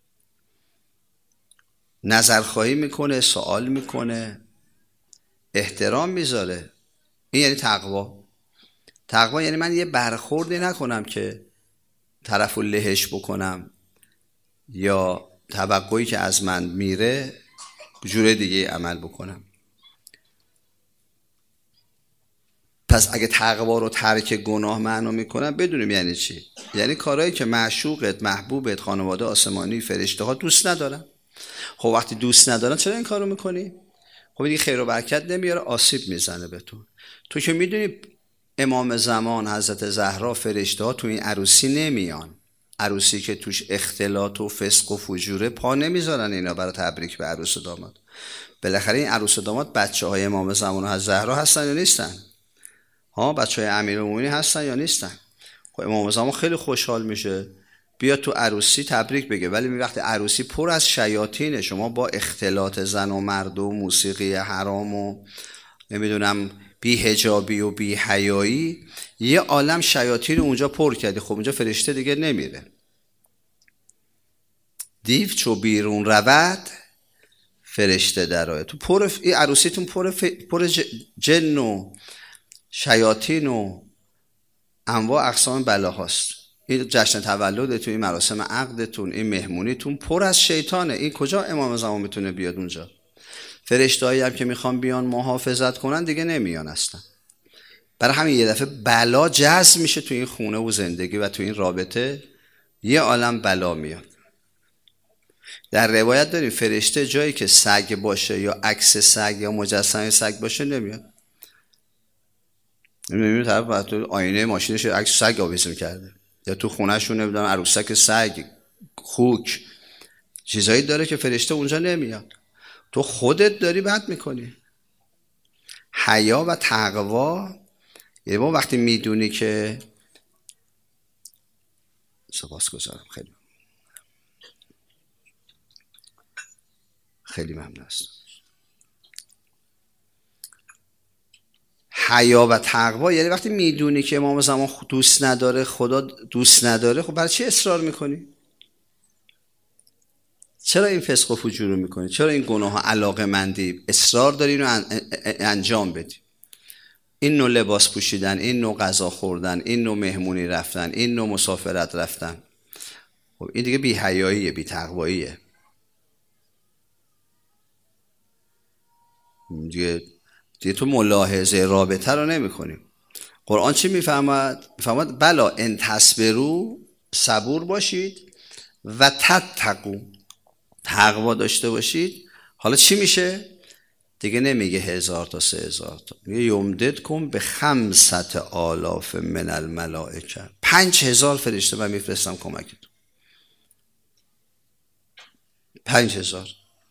نظرخواهی میکنه، سوال میکنه، احترام میذاره. این یعنی تقوا. تقوا یعنی من یه برخوردی نکنم که طرفو لهش بکنم یا توقعی که از من میره جور دیگه عمل بکنم. پس اگه تقوا رو ترک گناه معنا میکنم بدونیم یعنی چی. یعنی کارهایی که معشوقت، محبوبت، خانواده آسمانی، فرشته ها دوست ندارن. خب وقتی دوست ندارن چرا این کارو میکنی؟ خب دیگه خیر و برکت نمیاره، آسیب میزنه به تو. تو که میدونی امام زمان حضرت زهرا، فرشته ها تو این عروسی نمیان. عروسی که توش اختلاط و فسق و فجوره، پا نمیذارن اینا برای تبریک به عروس و داماد. بالاخره این عروس و داماد بچه های امام زمان و حضرت زهرا هستن یا نیستن؟ ها بچه های امیرالمومنین هستن یا نیستن؟ خب امام زمان خیلی خوشحال میشه بیا تو عروسی تبریک بگه. ولی وقتی عروسی پر از شیاطینه، شما با اختلاط زن و مرد و موسیقی حرام و نمیدونم بی حجابی و بی حیایی، یه عالم شیاطین اونجا پر کردی، خب اونجا فرشته دیگه نمیره. دیو چو بیرون رود فرشته درآید. تو پر ف... این عروسیتون پر, ف... پر ج... جن و شیاطین و انواع اقسام بلاهاست. این جشن تولدتون، این مراسم عقدتون، این مهمونیتون پر از شیطانه. این کجا امام زمان میتونه بیاد اونجا؟ فرشته‌ای هم که میخوان بیان محافظت کنن دیگه نمیان اصلا. برای همین یه دفعه بلا جذب میشه تو این خونه و زندگی و تو این رابطه، یه عالم بلا میاد. در روایت داریم فرشته جایی که سگ باشه یا عکس سگ یا مجسمه سگ باشه نمیاد. نمیدونم طرف باید تو آینه ماشینش عکس سگ آویزون کرده، یا تو خونهشون نمیدونم عروسک سگ، خوک، چیزایی داره که فرشته اونجا نمیاد. تو خودت داری بد میکنی. حیا و تقوا یعنی ما وقتی میدونی که سپاسگزارم، خیلی خیلی ممنون هستم. حیا و تقوا یعنی وقتی میدونی که امام زمان دوست نداره، خدا دوست نداره، خب برای چی اصرار میکنی؟ چرا این فسق و فجور رو میکنی؟ چرا این گناه علاقه‌مندی اصرار داری اینو انجام بدی؟ این نوع لباس پوشیدن، این نوع غذا خوردن، این نوع مهمونی رفتن، این نوع مسافرت رفتن، خب این دیگه بی حیاییه، بی تقواییه. دیگه دیگه تو ملاحظه رابطه رو نمی کنی. قرآن چی میفهمد؟ میفهمد بلا ان تصبروا، صبور باشید، و تتقوا، تقوا داشته باشید. حالا چی میشه؟ دیگه نمیگه هزار تا سه هزار تا، میگه یمددکم به خمسة آلاف من الملائکه، پنج هزار فرشته من میفرستم کمکتون. پنج هزار.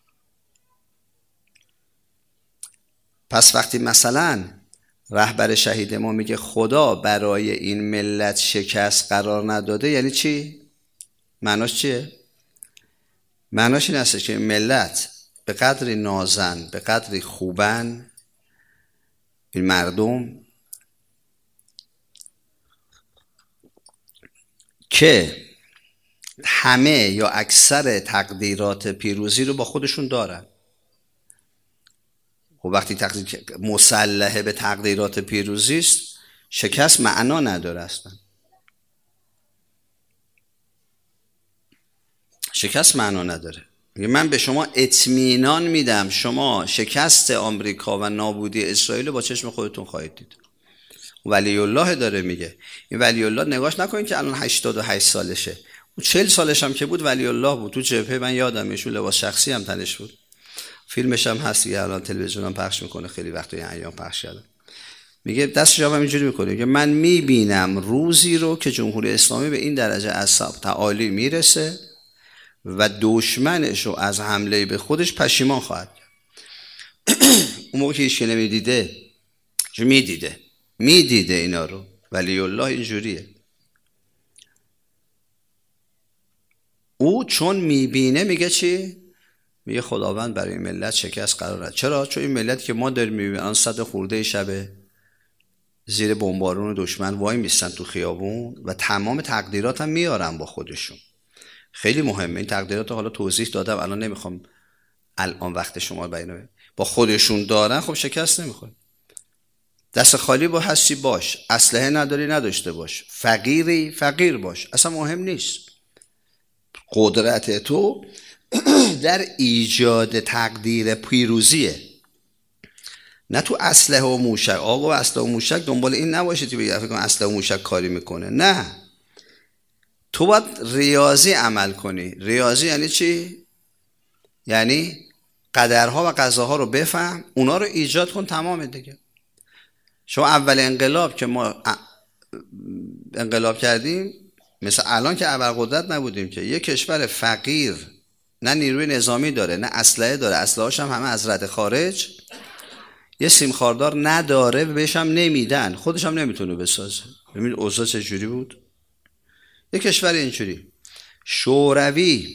پس وقتی مثلا رهبر شهید ما میگه خدا برای این ملت شکست قرار نداده، یعنی چی؟ معناش چیه؟ معناش این است که ملت به قدری نازن، به قدری خوبن، این مردم که همه یا اکثر تقدیرات پیروزی رو با خودشون دارن. خب وقتی تقدیر مسلحه به تقدیرات پیروزی است، شکست معنا نداره اصلا. شکست معنا نداره. من به شما اطمینان میدم شما شکست آمریکا و نابودی اسرائیل با چشم خودتون خواهید دید. ولی الله داره میگه. این ولی الله نگاش نکنید که الان هشتاد و هشت سالشه، اون چهل سالش هم که بود ولی الله بود. تو جبهه من یادمه، لباس شخصی هم تنش بود، فیلمش هم هست دیگه، الان تلویزیون هم پخش میکنه، خیلی وقت این ایام پخش کرده. میگه دستش هم اینجوری میکنه که من میبینم روزی رو که جمهوری اسلامی به این درجه از تعالی میرسه و دشمنش رو از حمله به خودش پشیمان خواهد کرد. اون موقع که هیچ که نمیدیده، چون میدیده میدیده اینا رو. ولی الله اینجوریه، او چون میبینه میگه چی؟ میگه خداوند برای این ملت شکست قراره. چرا؟ چون این ملت که ما داریم میبینیم الان صد خورده شبه زیر بمبارون دشمن وای میستن تو خیابون و تمام تقدیرات هم میارن با خودشون. خیلی مهمه این تقدیرات، حالا توضیح دادم الان نمیخوام الان وقت شما رو بیان. با خودشون دارن، خب شکست نمیخوره. دست خالی با هستی باش، اسلحه نداری نداشته باش، فقیری فقیر باش، اصلا مهم نیست. قدرت تو در ایجاد تقدیر پیروزیه، نه تو اسلحه و موشک. آقا اسلحه و موشک دنبال این نباشید که بگید فکر کنم اسلحه و موشک کاری میکنه. نه، تو باید ریاضی عمل کنی. ریاضی یعنی چی؟ یعنی قدرها و قضاها رو بفهم، اونا رو ایجاد کن، تمام دیگه. شما اول انقلاب که ما انقلاب کردیم، مثل الان که ابرقدرت نبودیم که یک کشور فقیر نه نیروی نظامی داره نه اسلحه داره، اسلحه‌اش هم همه از رد خارج، یه سیم خاردار نداره، بهش هم نمیدن، خودش هم نمیتونه بسازه. ببینید اوضاع چجوری بود. یه کشور اینجوری شوروی،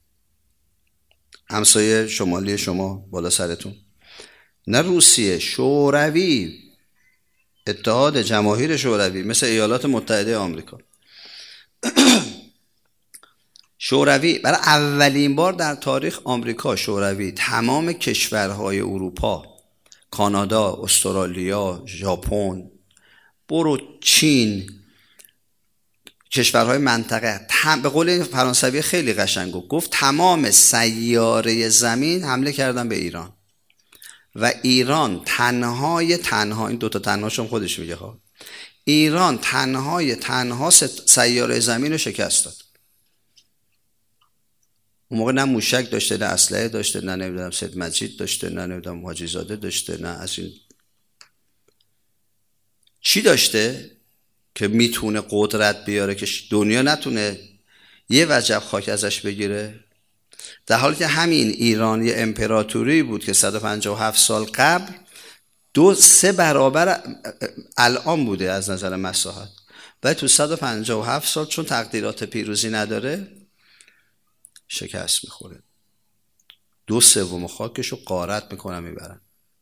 همسایه شمالی شما بالا سرتون، نه روسیه، شوروی، اتحاد جماهیر شوروی، مثل ایالات متحده آمریکا. شوروی برای اولین بار در تاریخ آمریکا شوروی تمام کشورهای اروپا، کانادا، استرالیا، ژاپن، برو چین، کشورهای منطقه، به قول فرانسوی خیلی قشنگ گفت تمام سیاره زمین حمله کردن به ایران و ایران تنهای تنها، این دوتا تنهاشون خودش میگه ها، ایران تنهای تنها سیاره زمین رو شکست داد. اون موقع نه موشک داشته، نه اسلحه داشته، نه نمیدونم سید مجید داشته، نه نمیدونم حاجی زاده داشته، نه از این چی داشته که میتونه قدرت بیاره که دنیا نتونه یه وجب خاک ازش بگیره. در حالی که همین ایران یه امپراتوری بود که صد و پنجاه و هفت سال قبل دو سه برابر الان بوده از نظر مساحت، ولی تو صد و پنجاه و هفت سال چون تقدیرات پیروزی نداره شکست میخوره، دو سوم خاکش رو غارت میکنن میبرن.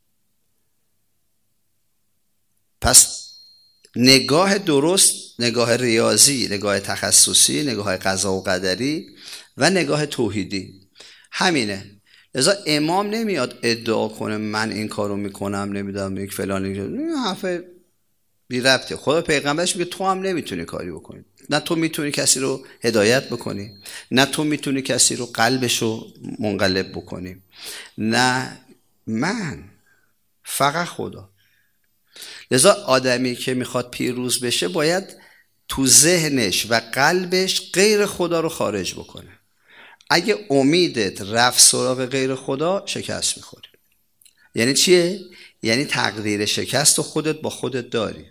پس نگاه درست، نگاه ریاضی، نگاه تخصصی، نگاه قضا و قدری و نگاه توحیدی همینه. لذا امام نمیاد ادعا کنه من این کارو میکنم، نمیدونم یک فلانی، این حرف بی ربطه. خدا پیغمبرش میگه تو هم نمیتونی کاری بکنی، نه تو میتونی کسی رو هدایت بکنی، نه تو میتونی کسی رو قلبش رو منقلب بکنی، نه من، فقط خدا. لذا آدمی که میخواد پیروز بشه باید تو ذهنش و قلبش غیر خدا رو خارج بکنه. اگه امیدت رفت سراغ غیر خدا شکست میخوری. یعنی چیه؟ یعنی تقدیر شکست رو خودت با خودت داری.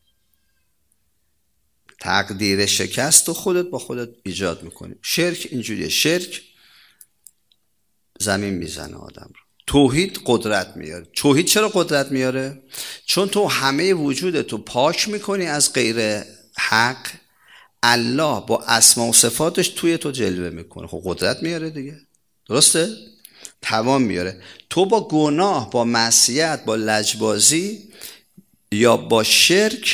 تقدیر شکست رو خودت با خودت ایجاد میکنی. شرک اینجوریه، شرک زمین میزنه آدم رو. توحید قدرت میاره. توحید چرا قدرت میاره؟ چون تو همه وجودتو پاک میکنی از غیر حق، الله با اسما و صفاتش توی تو جلوه میکنه. خب قدرت میاره دیگه، درسته؟ توان میاره. تو با گناه، با معصیت، با لجبازی یا با شرک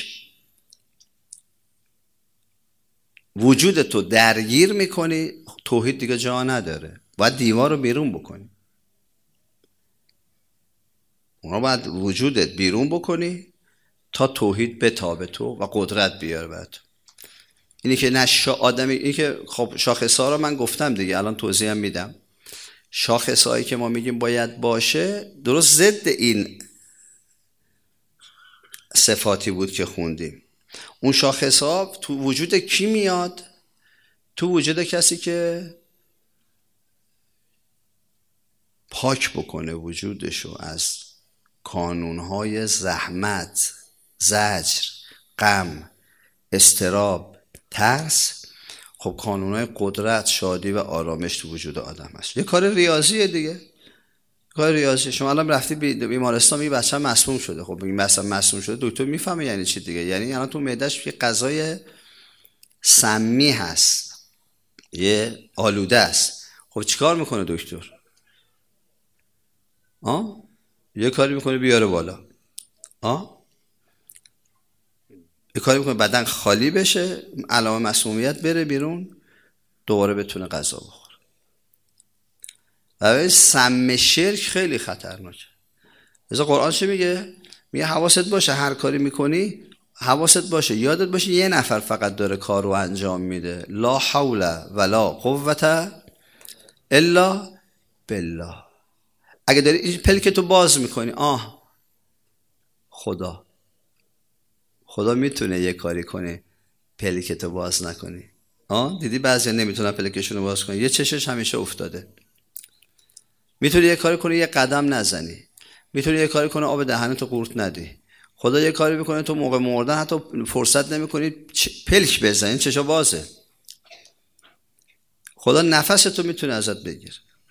وجودتو درگیر میکنی، توحید دیگه جا نداره. باید دیوار رو بیرون بکنی، اونا باید وجودت بیرون بکنی تا توحید بتابه تو و قدرت بیاره بر تو. اینی که نشا آدمی، اینی که خب شاخص‌ها رو من گفتم دیگه، الان توضیح هم میدم. شاخص‌هایی که ما میگیم باید باشه درست ضد این صفاتی بود که خوندیم. اون شاخص‌ها تو وجود کی میاد؟ تو وجود کسی که پاک بکنه وجودشو از کانونهای زحمت، زجر، غم، اضطراب، ترس. خب کانونهای قدرت، شادی و آرامش تو وجود آدم هست. یه کار ریاضیه دیگه، کار ریاضی. شما الان رفتی بیمارستان یه بچه مسموم شده، خب این بچه مسموم شده دکتر میفهمه یعنی چی دیگه؟ یعنی الان تو معده‌اش یه غذای سمی هست، یه آلوده است. خب چیکار میکنه دکتر؟ آه یه کاری میکنه بیاره بالا، آه یه کاری میکنه بدن خالی بشه، علامه مسمومیت بره بیرون، دوباره بتونه غذا بخوره. و سم شرک خیلی خطرناکه. لذا قرآن چه میگه؟ میگه حواست باشه هر کاری میکنی، حواست باشه یادت باشه یه نفر فقط داره کار رو انجام میده. لا حول ولا قوة الا بالله. اگه داری این پلکتو باز میکنی، آه خدا خدا میتونه یه کاری کنه پلکتو باز نکنی. آه دیدی بعضی نمیتونن پلکشونو باز کنی، یه چشش همیشه افتاده. میتونی یه کاری کنی یه قدم نزنی، میتونی یه کاری کنی آب دهنتو قورت ندی. خدا یه کاری میکنه تو موقع مردن حتی فرصت نمیکنی پلک بزنی، چشا بازه. خدا نفستو میتونه ازت بگیره.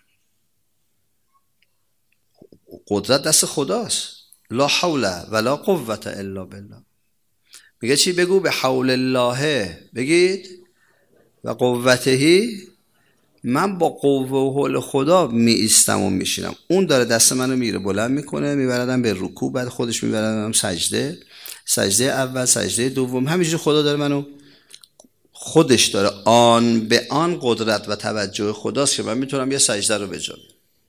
قدرت دست خداست. لا حول ولا قوة الا بالله. میگه چی؟ بگو به حول الله، بگید و قوتهی. من با قوه و حول خدا می ایستم و میشینم. اون داره دست منو میره بلند میکنه، میبردم به رکوع، بعد خودش میبردم سجده، سجده اول، سجده دوم، همینجوری خدا داره منو، خودش داره آن به آن قدرت و توجه خداست که من میتونم یه سجده رو بجام.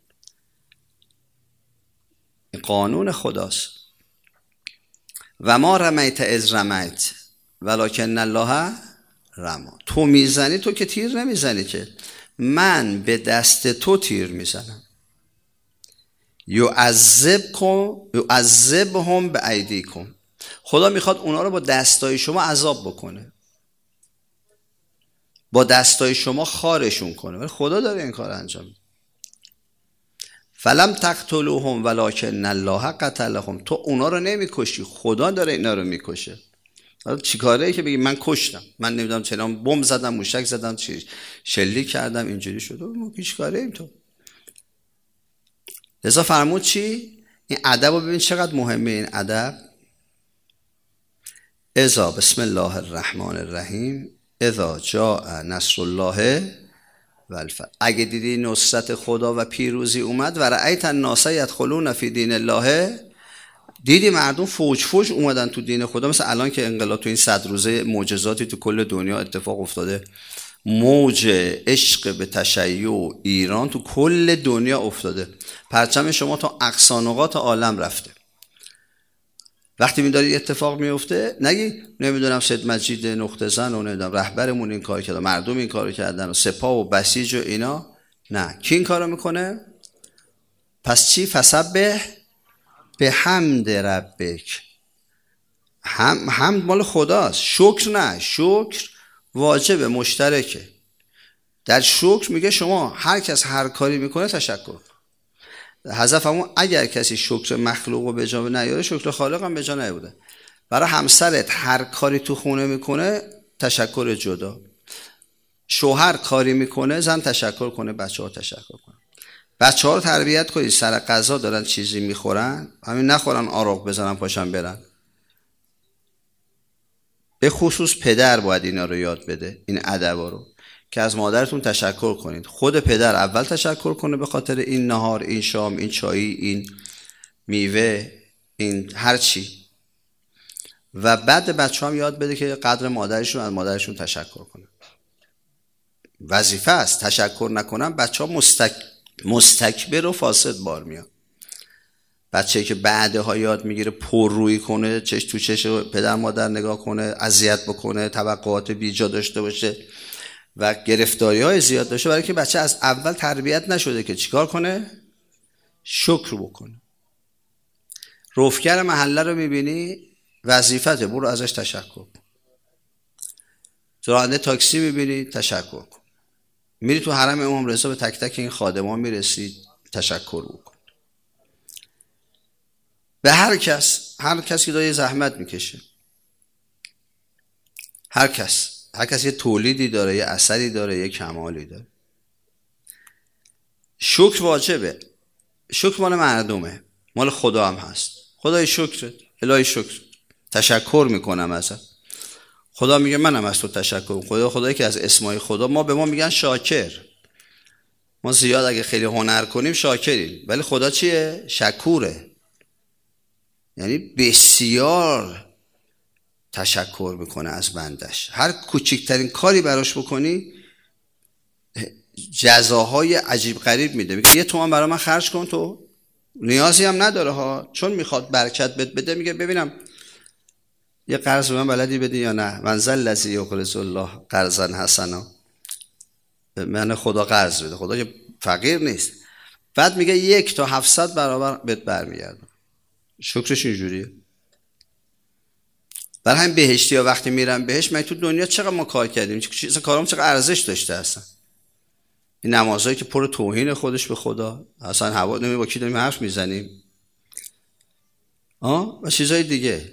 قانون خداست. و ما رمیت اذ رمیت ولکن الله رما. تو میزنی، تو که تیر نمیزنی که، من به دست تو تیر میزنم. یعذبکم یعذبهم بایدیکم، خدا میخواد اونا رو با دستای شما عذاب بکنه، با دستای شما خارشون کنه، ولی خدا داره این کار انجام میده. فلم تقتلوهم ولکن الله قتلهم، تو اونا رو نمیکشی، خدا داره اینا رو میکشه. حالا چیکاره ای که بگی من کشتم، من نمیدونم چرا بمب زدم، موشک زدم، چی شلیک کردم، اینجوری شد، ما چیکاره ایم تو؟ لذا فرمود چی؟ این ادب رو ببین چقدر مهمه. این ادب، اذا بسم الله الرحمن الرحیم اذا جاء نصر الله والفتح، اگه دیدی نصرت خدا و پیروزی اومد، و رأیت الناس یدخلون فی دین الله، دیدی مردم فوج فوج اومدن تو دین خدا، مثل الان که انقلاب تو این صد روزه معجزاتی تو کل دنیا اتفاق افتاده، موج عشق به تشیع ایران تو کل دنیا افتاده، پرچم شما تا اقصا نقاط عالم رفته. وقتی می‌داری اتفاق میفته نگی نمیدونم سید مجید نقطه زن و نمیدونم رهبرمون این کار کرد، مردم این کارو کردن و سپاه و بسیج و اینا، نه، کی این کارو میکنه؟ پس چی؟ فسبح به حمد ربک، هم حمد مال خداست، شکر نه، شکر واجب مشترکه. در شکر میگه شما هر کس هر کاری میکنه تشکر. حذف همون اگر کسی شکر مخلوق رو به جا نیاره، شکر خالق هم به جا نیاره. برای همسرت هر کاری تو خونه میکنه تشکر جدا، شوهر کاری میکنه زن تشکر کنه، بچه ها تشکر کنه، بچه ها رو تربیت کنید سر غذا دارن چیزی میخورن همین نخورن آراغ بزنن پاشن برن. به خصوص پدر باید اینا رو یاد بده، این ادبا رو، که از مادرتون تشکر کنید. خود پدر اول تشکر کنه به خاطر این نهار، این شام، این چایی، این میوه، این هر چی، و بعد بچه هم یاد بده که قدر مادرشون از مادرشون تشکر کنه. وظیفه است. تشکر نکنن بچه ها مستک... مستکبر و فاسد بار میاد. بچه‌ای که بعدها یاد میگیره پر روی کنه، چش تو چش پدر مادر نگاه کنه، اذیت بکنه، توقعات بیجا داشته باشه و گرفتاری‌های زیاد داشته، برای که بچه از اول تربیت نشده که چیکار کنه؟ شکر بکنه. رفگر محله رو میبینی وظیفته، برو ازش تشکر کن. راننده تاکسی میبینی تشکر کن. میری تو حرم امام رضا به تک تک این خادمان میرسی تشکر بکن. به هر کس، هر کسی که داره زحمت میکشه، هر کس هر کس یه تولیدی داره، یه اثری داره، یه کمالی داره. شکر واجبه. شکر مال مردمه، مال خدا هم هست. خدای شکرت، الهی شکر، تشکر میکنم ازت. خدا میگه منم از تو تشکر میکنم. خدا خدایی که از اسمای خدا، ما به ما میگن شاکر. ما زیاد اگه خیلی هنر کنیم شاکریم، ولی خدا چیه؟ شکوره. یعنی بسیار تشکر میکنه از بندش. هر کوچکترین کاری براش بکنی جزاهای عجیب غریب میده. میگه یه تومن برای من خرج کن، تو نیازی هم نداره ها، چون میخواد برکت بد بده. میگه ببینم یه قرض به من بلدی بدی یا نه؟ من ذل الذی یقرض الله قرضا حسنا، من خدا قرض بده، خدا که فقیر نیست. بعد میگه یک تا هفتصد برابر بهت برمیگرده. شکرش اینجوریه. برای همین بهشتی ها وقتی میرن بهشت، من تو دنیا چقدر ما کار کردیم، چیزا کارام چقدر ارزش داشته اصلا. این نمازایی که پر توهین خودش به خدا، اصلا هوا نمی با کی داریم حرف میزنیم، آه و چیزای دیگه.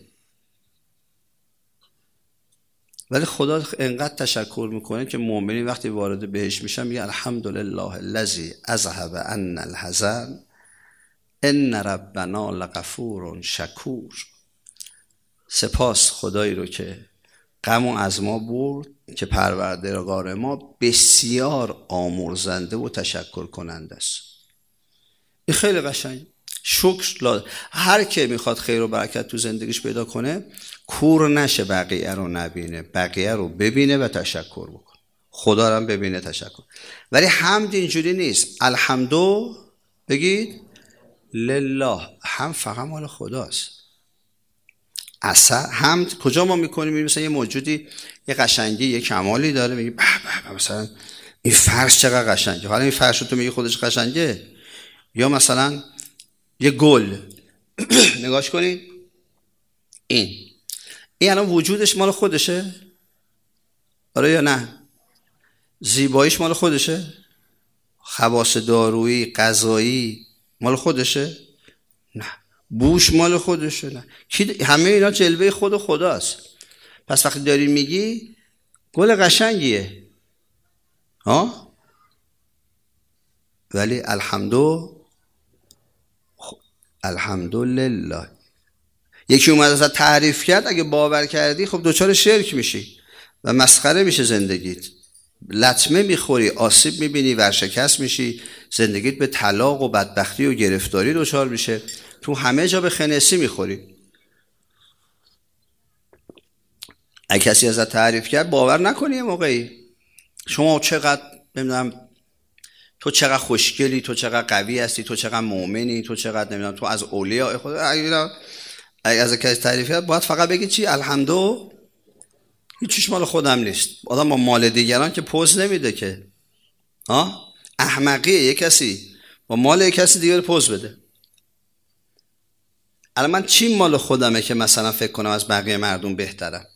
ولی خدا انقدر تشکر میکنه که مؤمنین وقتی وارد بهشت میشن میگن الحمدلله الذی اذهب عنا الحزن ان ربنا لغفور شکور. سپاس خدایی رو که غمو از ما برد، که پروردگار ما بسیار آمرزنده و تشکر کننده است. این خیلی قشنگ. شکر لازم. هر که میخواد خیر و برکت تو زندگیش پیدا کنه، کور نشه بقیه رو نبینه، بقیه رو ببینه و تشکر بکنه. خدا رو هم ببینه تشکر. ولی حمد اینجوری نیست. الحمدو بگید لله، هم فقط مال خداست. اثر حمد کجا ما میکنیم؟ مثلا یه موجودی یه قشنگی یه کمالی داره، میگی به به مثلا این فرش چقدر قشنگه. حالا این فرش رو تو میگی خودش قشنگه؟ یا مثلا یه گل نگاش کنید، این این الان وجودش مال خودشه؟ آره یا نه؟ زیباییش مال خودشه؟ خواص دارویی غذایی مال خودشه؟ نه. بوش مال خودشه؟ نه. همه اینا جلوه خود خداست. پس وقتی داری میگی گل قشنگیه ها، ولی الحمدو الحمدلله. یکی اومد ازت تعریف کرد، اگه باور کردی خب دوچار شرک میشی و مسخره میشه زندگیت، لطمه میخوری، آسیب میبینی، ورشکست میشی، زندگیت به طلاق و بدبختی و گرفتاری دوچار میشه، تو همه جا به خنثی میخوری. اگه کسی ازت تعریف کرد باور نکنی. یه موقعی شما چقدر نمیدونم تو چقدر خوشگلی، تو چقدر قوی هستی، تو چقدر مؤمنی، تو چقدر نمیدونم تو از اولیاء خدا. اگه از کسی تعریف کرد باید فقط بگی چی؟ الحمدو. هیچیش مال خودم نیست. آدم با مال دیگران که پوز نمیده که. ها؟ احمقیه یک کسی با مال یک کسی دیگر پوز بده. الان من چی مال خودمه که مثلا فکر کنم از بقیه مردم بهترم؟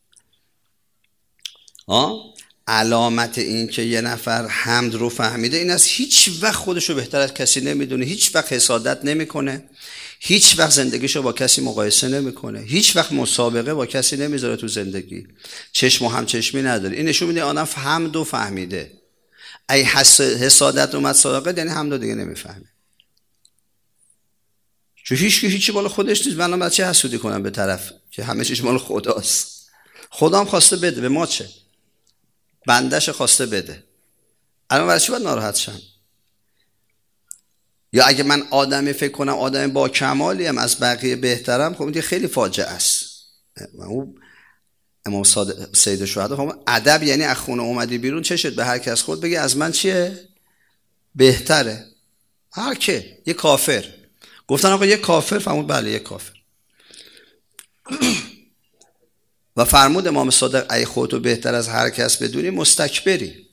ها؟ علامت این که یه نفر حمد رو فهمیده این است هیچ وقت خودشو بهتر از کسی نمیدونه، هیچ وقت حسادت نمیکنه، هیچ وقت زندگیشو با کسی مقایسه نمیکنه، هیچ وقت مسابقه با کسی نمیذاره تو زندگی، چشم و همچشمی نداره. این نشون میده آدم حمد رو فهمیده. ای حسادت اومد سراغت یعنی حمد رو دیگه نمیفهمه، چون هیچ کی هیچی مال خودش نیست. من بچه حسودی کنم به طرف که همه چیز مال خداست. خدا هم خواسته بده، به ما چه؟ بندش خواسته بده. الان برای چی باید ناراحت شم؟ یا اگه من آدمی فکر کنم آدم با کمالیم از بقیه بهترم، خب این خیلی فاجعه است. امام سید الشهدا خب ادب یعنی از خونه اومدی بیرون چشت به هر کس خود بگی از من چیه بهتره. هر که یه کافر گفتن آقا یه کافر، فرمود بله یه کافر. و فرمود امام صادق ای خودتو بهتر از هر کس بدونی مستکبری.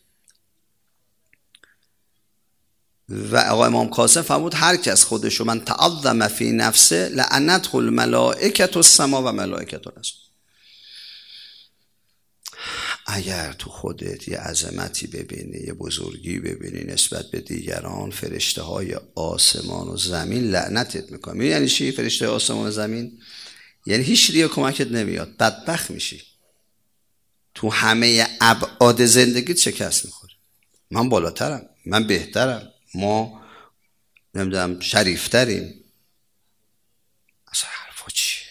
و آقا امام قاسم فرمود هر کس خودشو من تعظم فی نفسه لعنته الملائکه السما و ملائکه الارض. اگر تو خودت یه عظمتی ببینی، یه بزرگی ببینی نسبت به دیگران، فرشته های آسمان و زمین لعنتت میکنن. یعنی چی فرشته آسمان و زمین؟ یعنی هیچ دیگه کمکت نمیاد، بدبخت میشی، تو همه ابعاد زندگیت شکست میخوری. من بالاترم، من بهترم، ما نمیدونم شریفتریم. اصلا حرفا چیه؟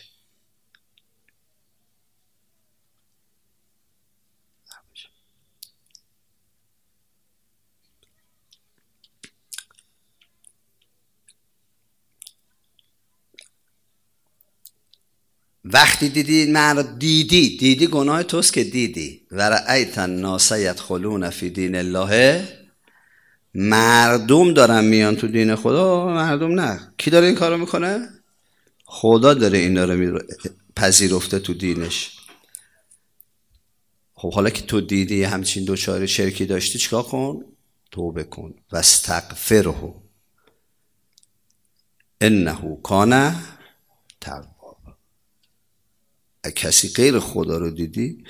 وقتی دیدی من دیدی دیدی گناه توست که دیدی و رأیت الناس یدخلون فی دین الله، مردم دارن میان تو دین خدا. مردم نه، کی داره این کارو میکنه؟ خدا داره این داره پذیرفته تو دینش. خب حالا که تو دیدی همچین دوچاره شرکی داشتی چیکار کن؟ توبه کن و استغفره انه کان توابا. کسی غیر خدا رو دیدی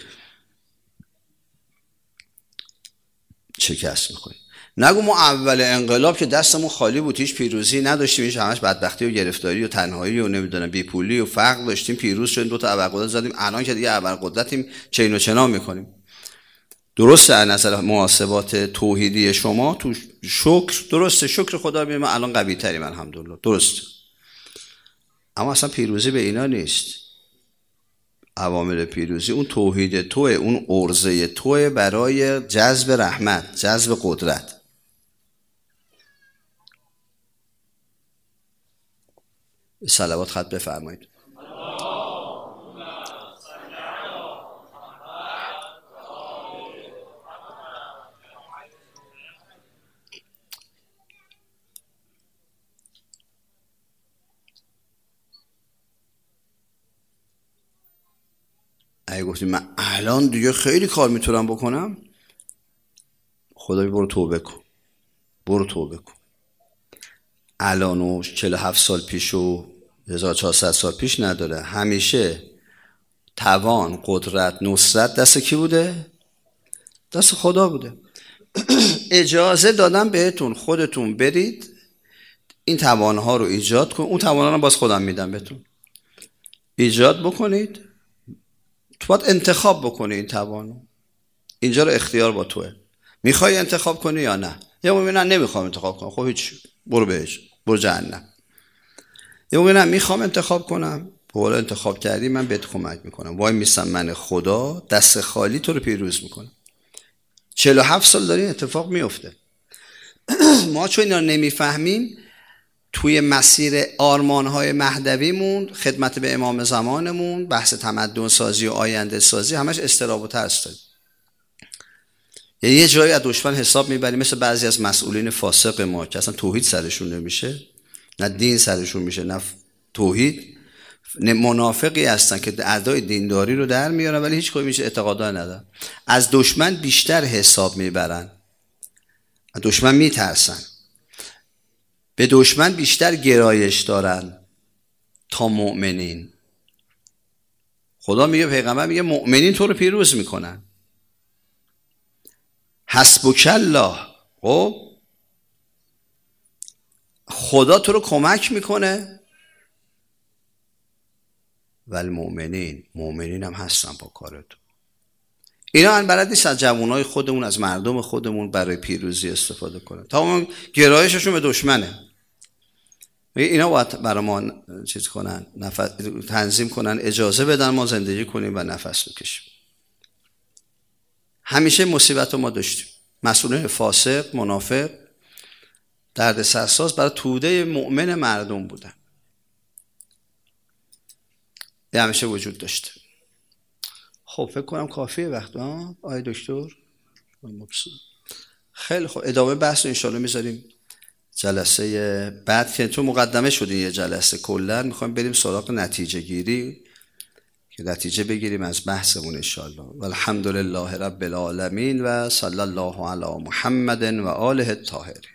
شکست می‌خوری. نگو ما اول انقلاب که دستمون خالی بود، هیچ پیروزی نداشتیم، هیچ همش بدبختی و گرفتاری و تنهایی و نمیدونم بیپولی و فقر داشتیم، پیروز شدیم، دو تا ابرقدرت زدیم، الان که دیگه ابرقدرتیم چین و چنا میکنیم. درسته از نظر محاسبات توحیدی شما تو شکر درسته، شکر خدا بیم الان قوی تریم الحمدلله، درسته، اما اصلا پیروزی به اینا نیست. عوامل پیروزی اون توحید توه، اون ارزه توه برای جذب رحمت، جذب قدرت. صلوات خط بفرمایید. اگه گفتی من الان دیگه خیلی کار میتونم بکنم، خدا برو توبه کن، برو توبه کن. الان و چهل و هفت سال پیش و هزار و چهارصد سال پیش نداره. همیشه توان، قدرت، نصرت دست کی بوده؟ دست خدا بوده. اجازه دادم بهتون خودتون برید این توانها رو ایجاد کن. اون توانها رو باز خودم میدم بهتون، ایجاد بکنید. تو باید انتخاب بکنی این توانو. اینجا رو اختیار با توه. میخوای انتخاب کنی یا نه؟ یا میگم نه نمیخوام انتخاب کنم، خب هیچ، برو بهش، برو جهنم. یا میگم نه میخوام انتخاب کنم، حالا انتخاب کردی من بهت کمک میکنم، وای میسم من خدا دست خالی تو رو پیروز میکنم. چهل و هفت سال داری اتفاق میفته. ما چون اینا نمیفهمیم توی مسیر آرمانهای مهدویمون، خدمت به امام زمانمون، بحث تمدن سازی و آینده سازی همش اضطراب و ترس داریم. یعنی یه جایی از دشمن حساب میبریم، مثل بعضی از مسئولین فاسق ما که اصلا توحید سرشون نمیشه، نه دین سرشون میشه نه توحید، منافقی هستن که ادای دینداری رو در میارن ولی هیچ کدوم میشه اعتقادا ندارن. از دشمن بیشتر حساب میبرن، از دشمن میترسن، به دشمن بیشتر گرایش دارن تا مؤمنین. خدا میگه، پیغمبر میگه مؤمنین تو رو پیروز میکنن. حسبک الله، خب خدا تو رو کمک میکنه. ولی مؤمنین، مؤمنین هم هستن با کار تو. اینا ان بلد نیست از جوانای خودمون، از مردم خودمون برای پیروزی استفاده کنن، تا اون گرایششون به دشمنه. اینا باید برای ما چیز کنن، نفس تنظیم کنن، اجازه بدن ما زندگی کنیم و نفس بکشیم. همیشه مصیبت رو ما داشتیم. مسئولین فاسق، منافق، درد سرساز برای توده مؤمن مردم بودن. یه همیشه وجود داشته. خب فکر کنم کافیه وقت ها آقای دکتر. خیلی خب ادامه بحث رو انشالله میذاریم جلسه بعد که تو مقدمه شدیم یه جلسه. کلا میخوایم بریم سراغ نتیجه گیری که نتیجه بگیریم از بحثمون انشالله. والحمدلله رب العالمین و صلی الله علی محمد و آله الطاهرین.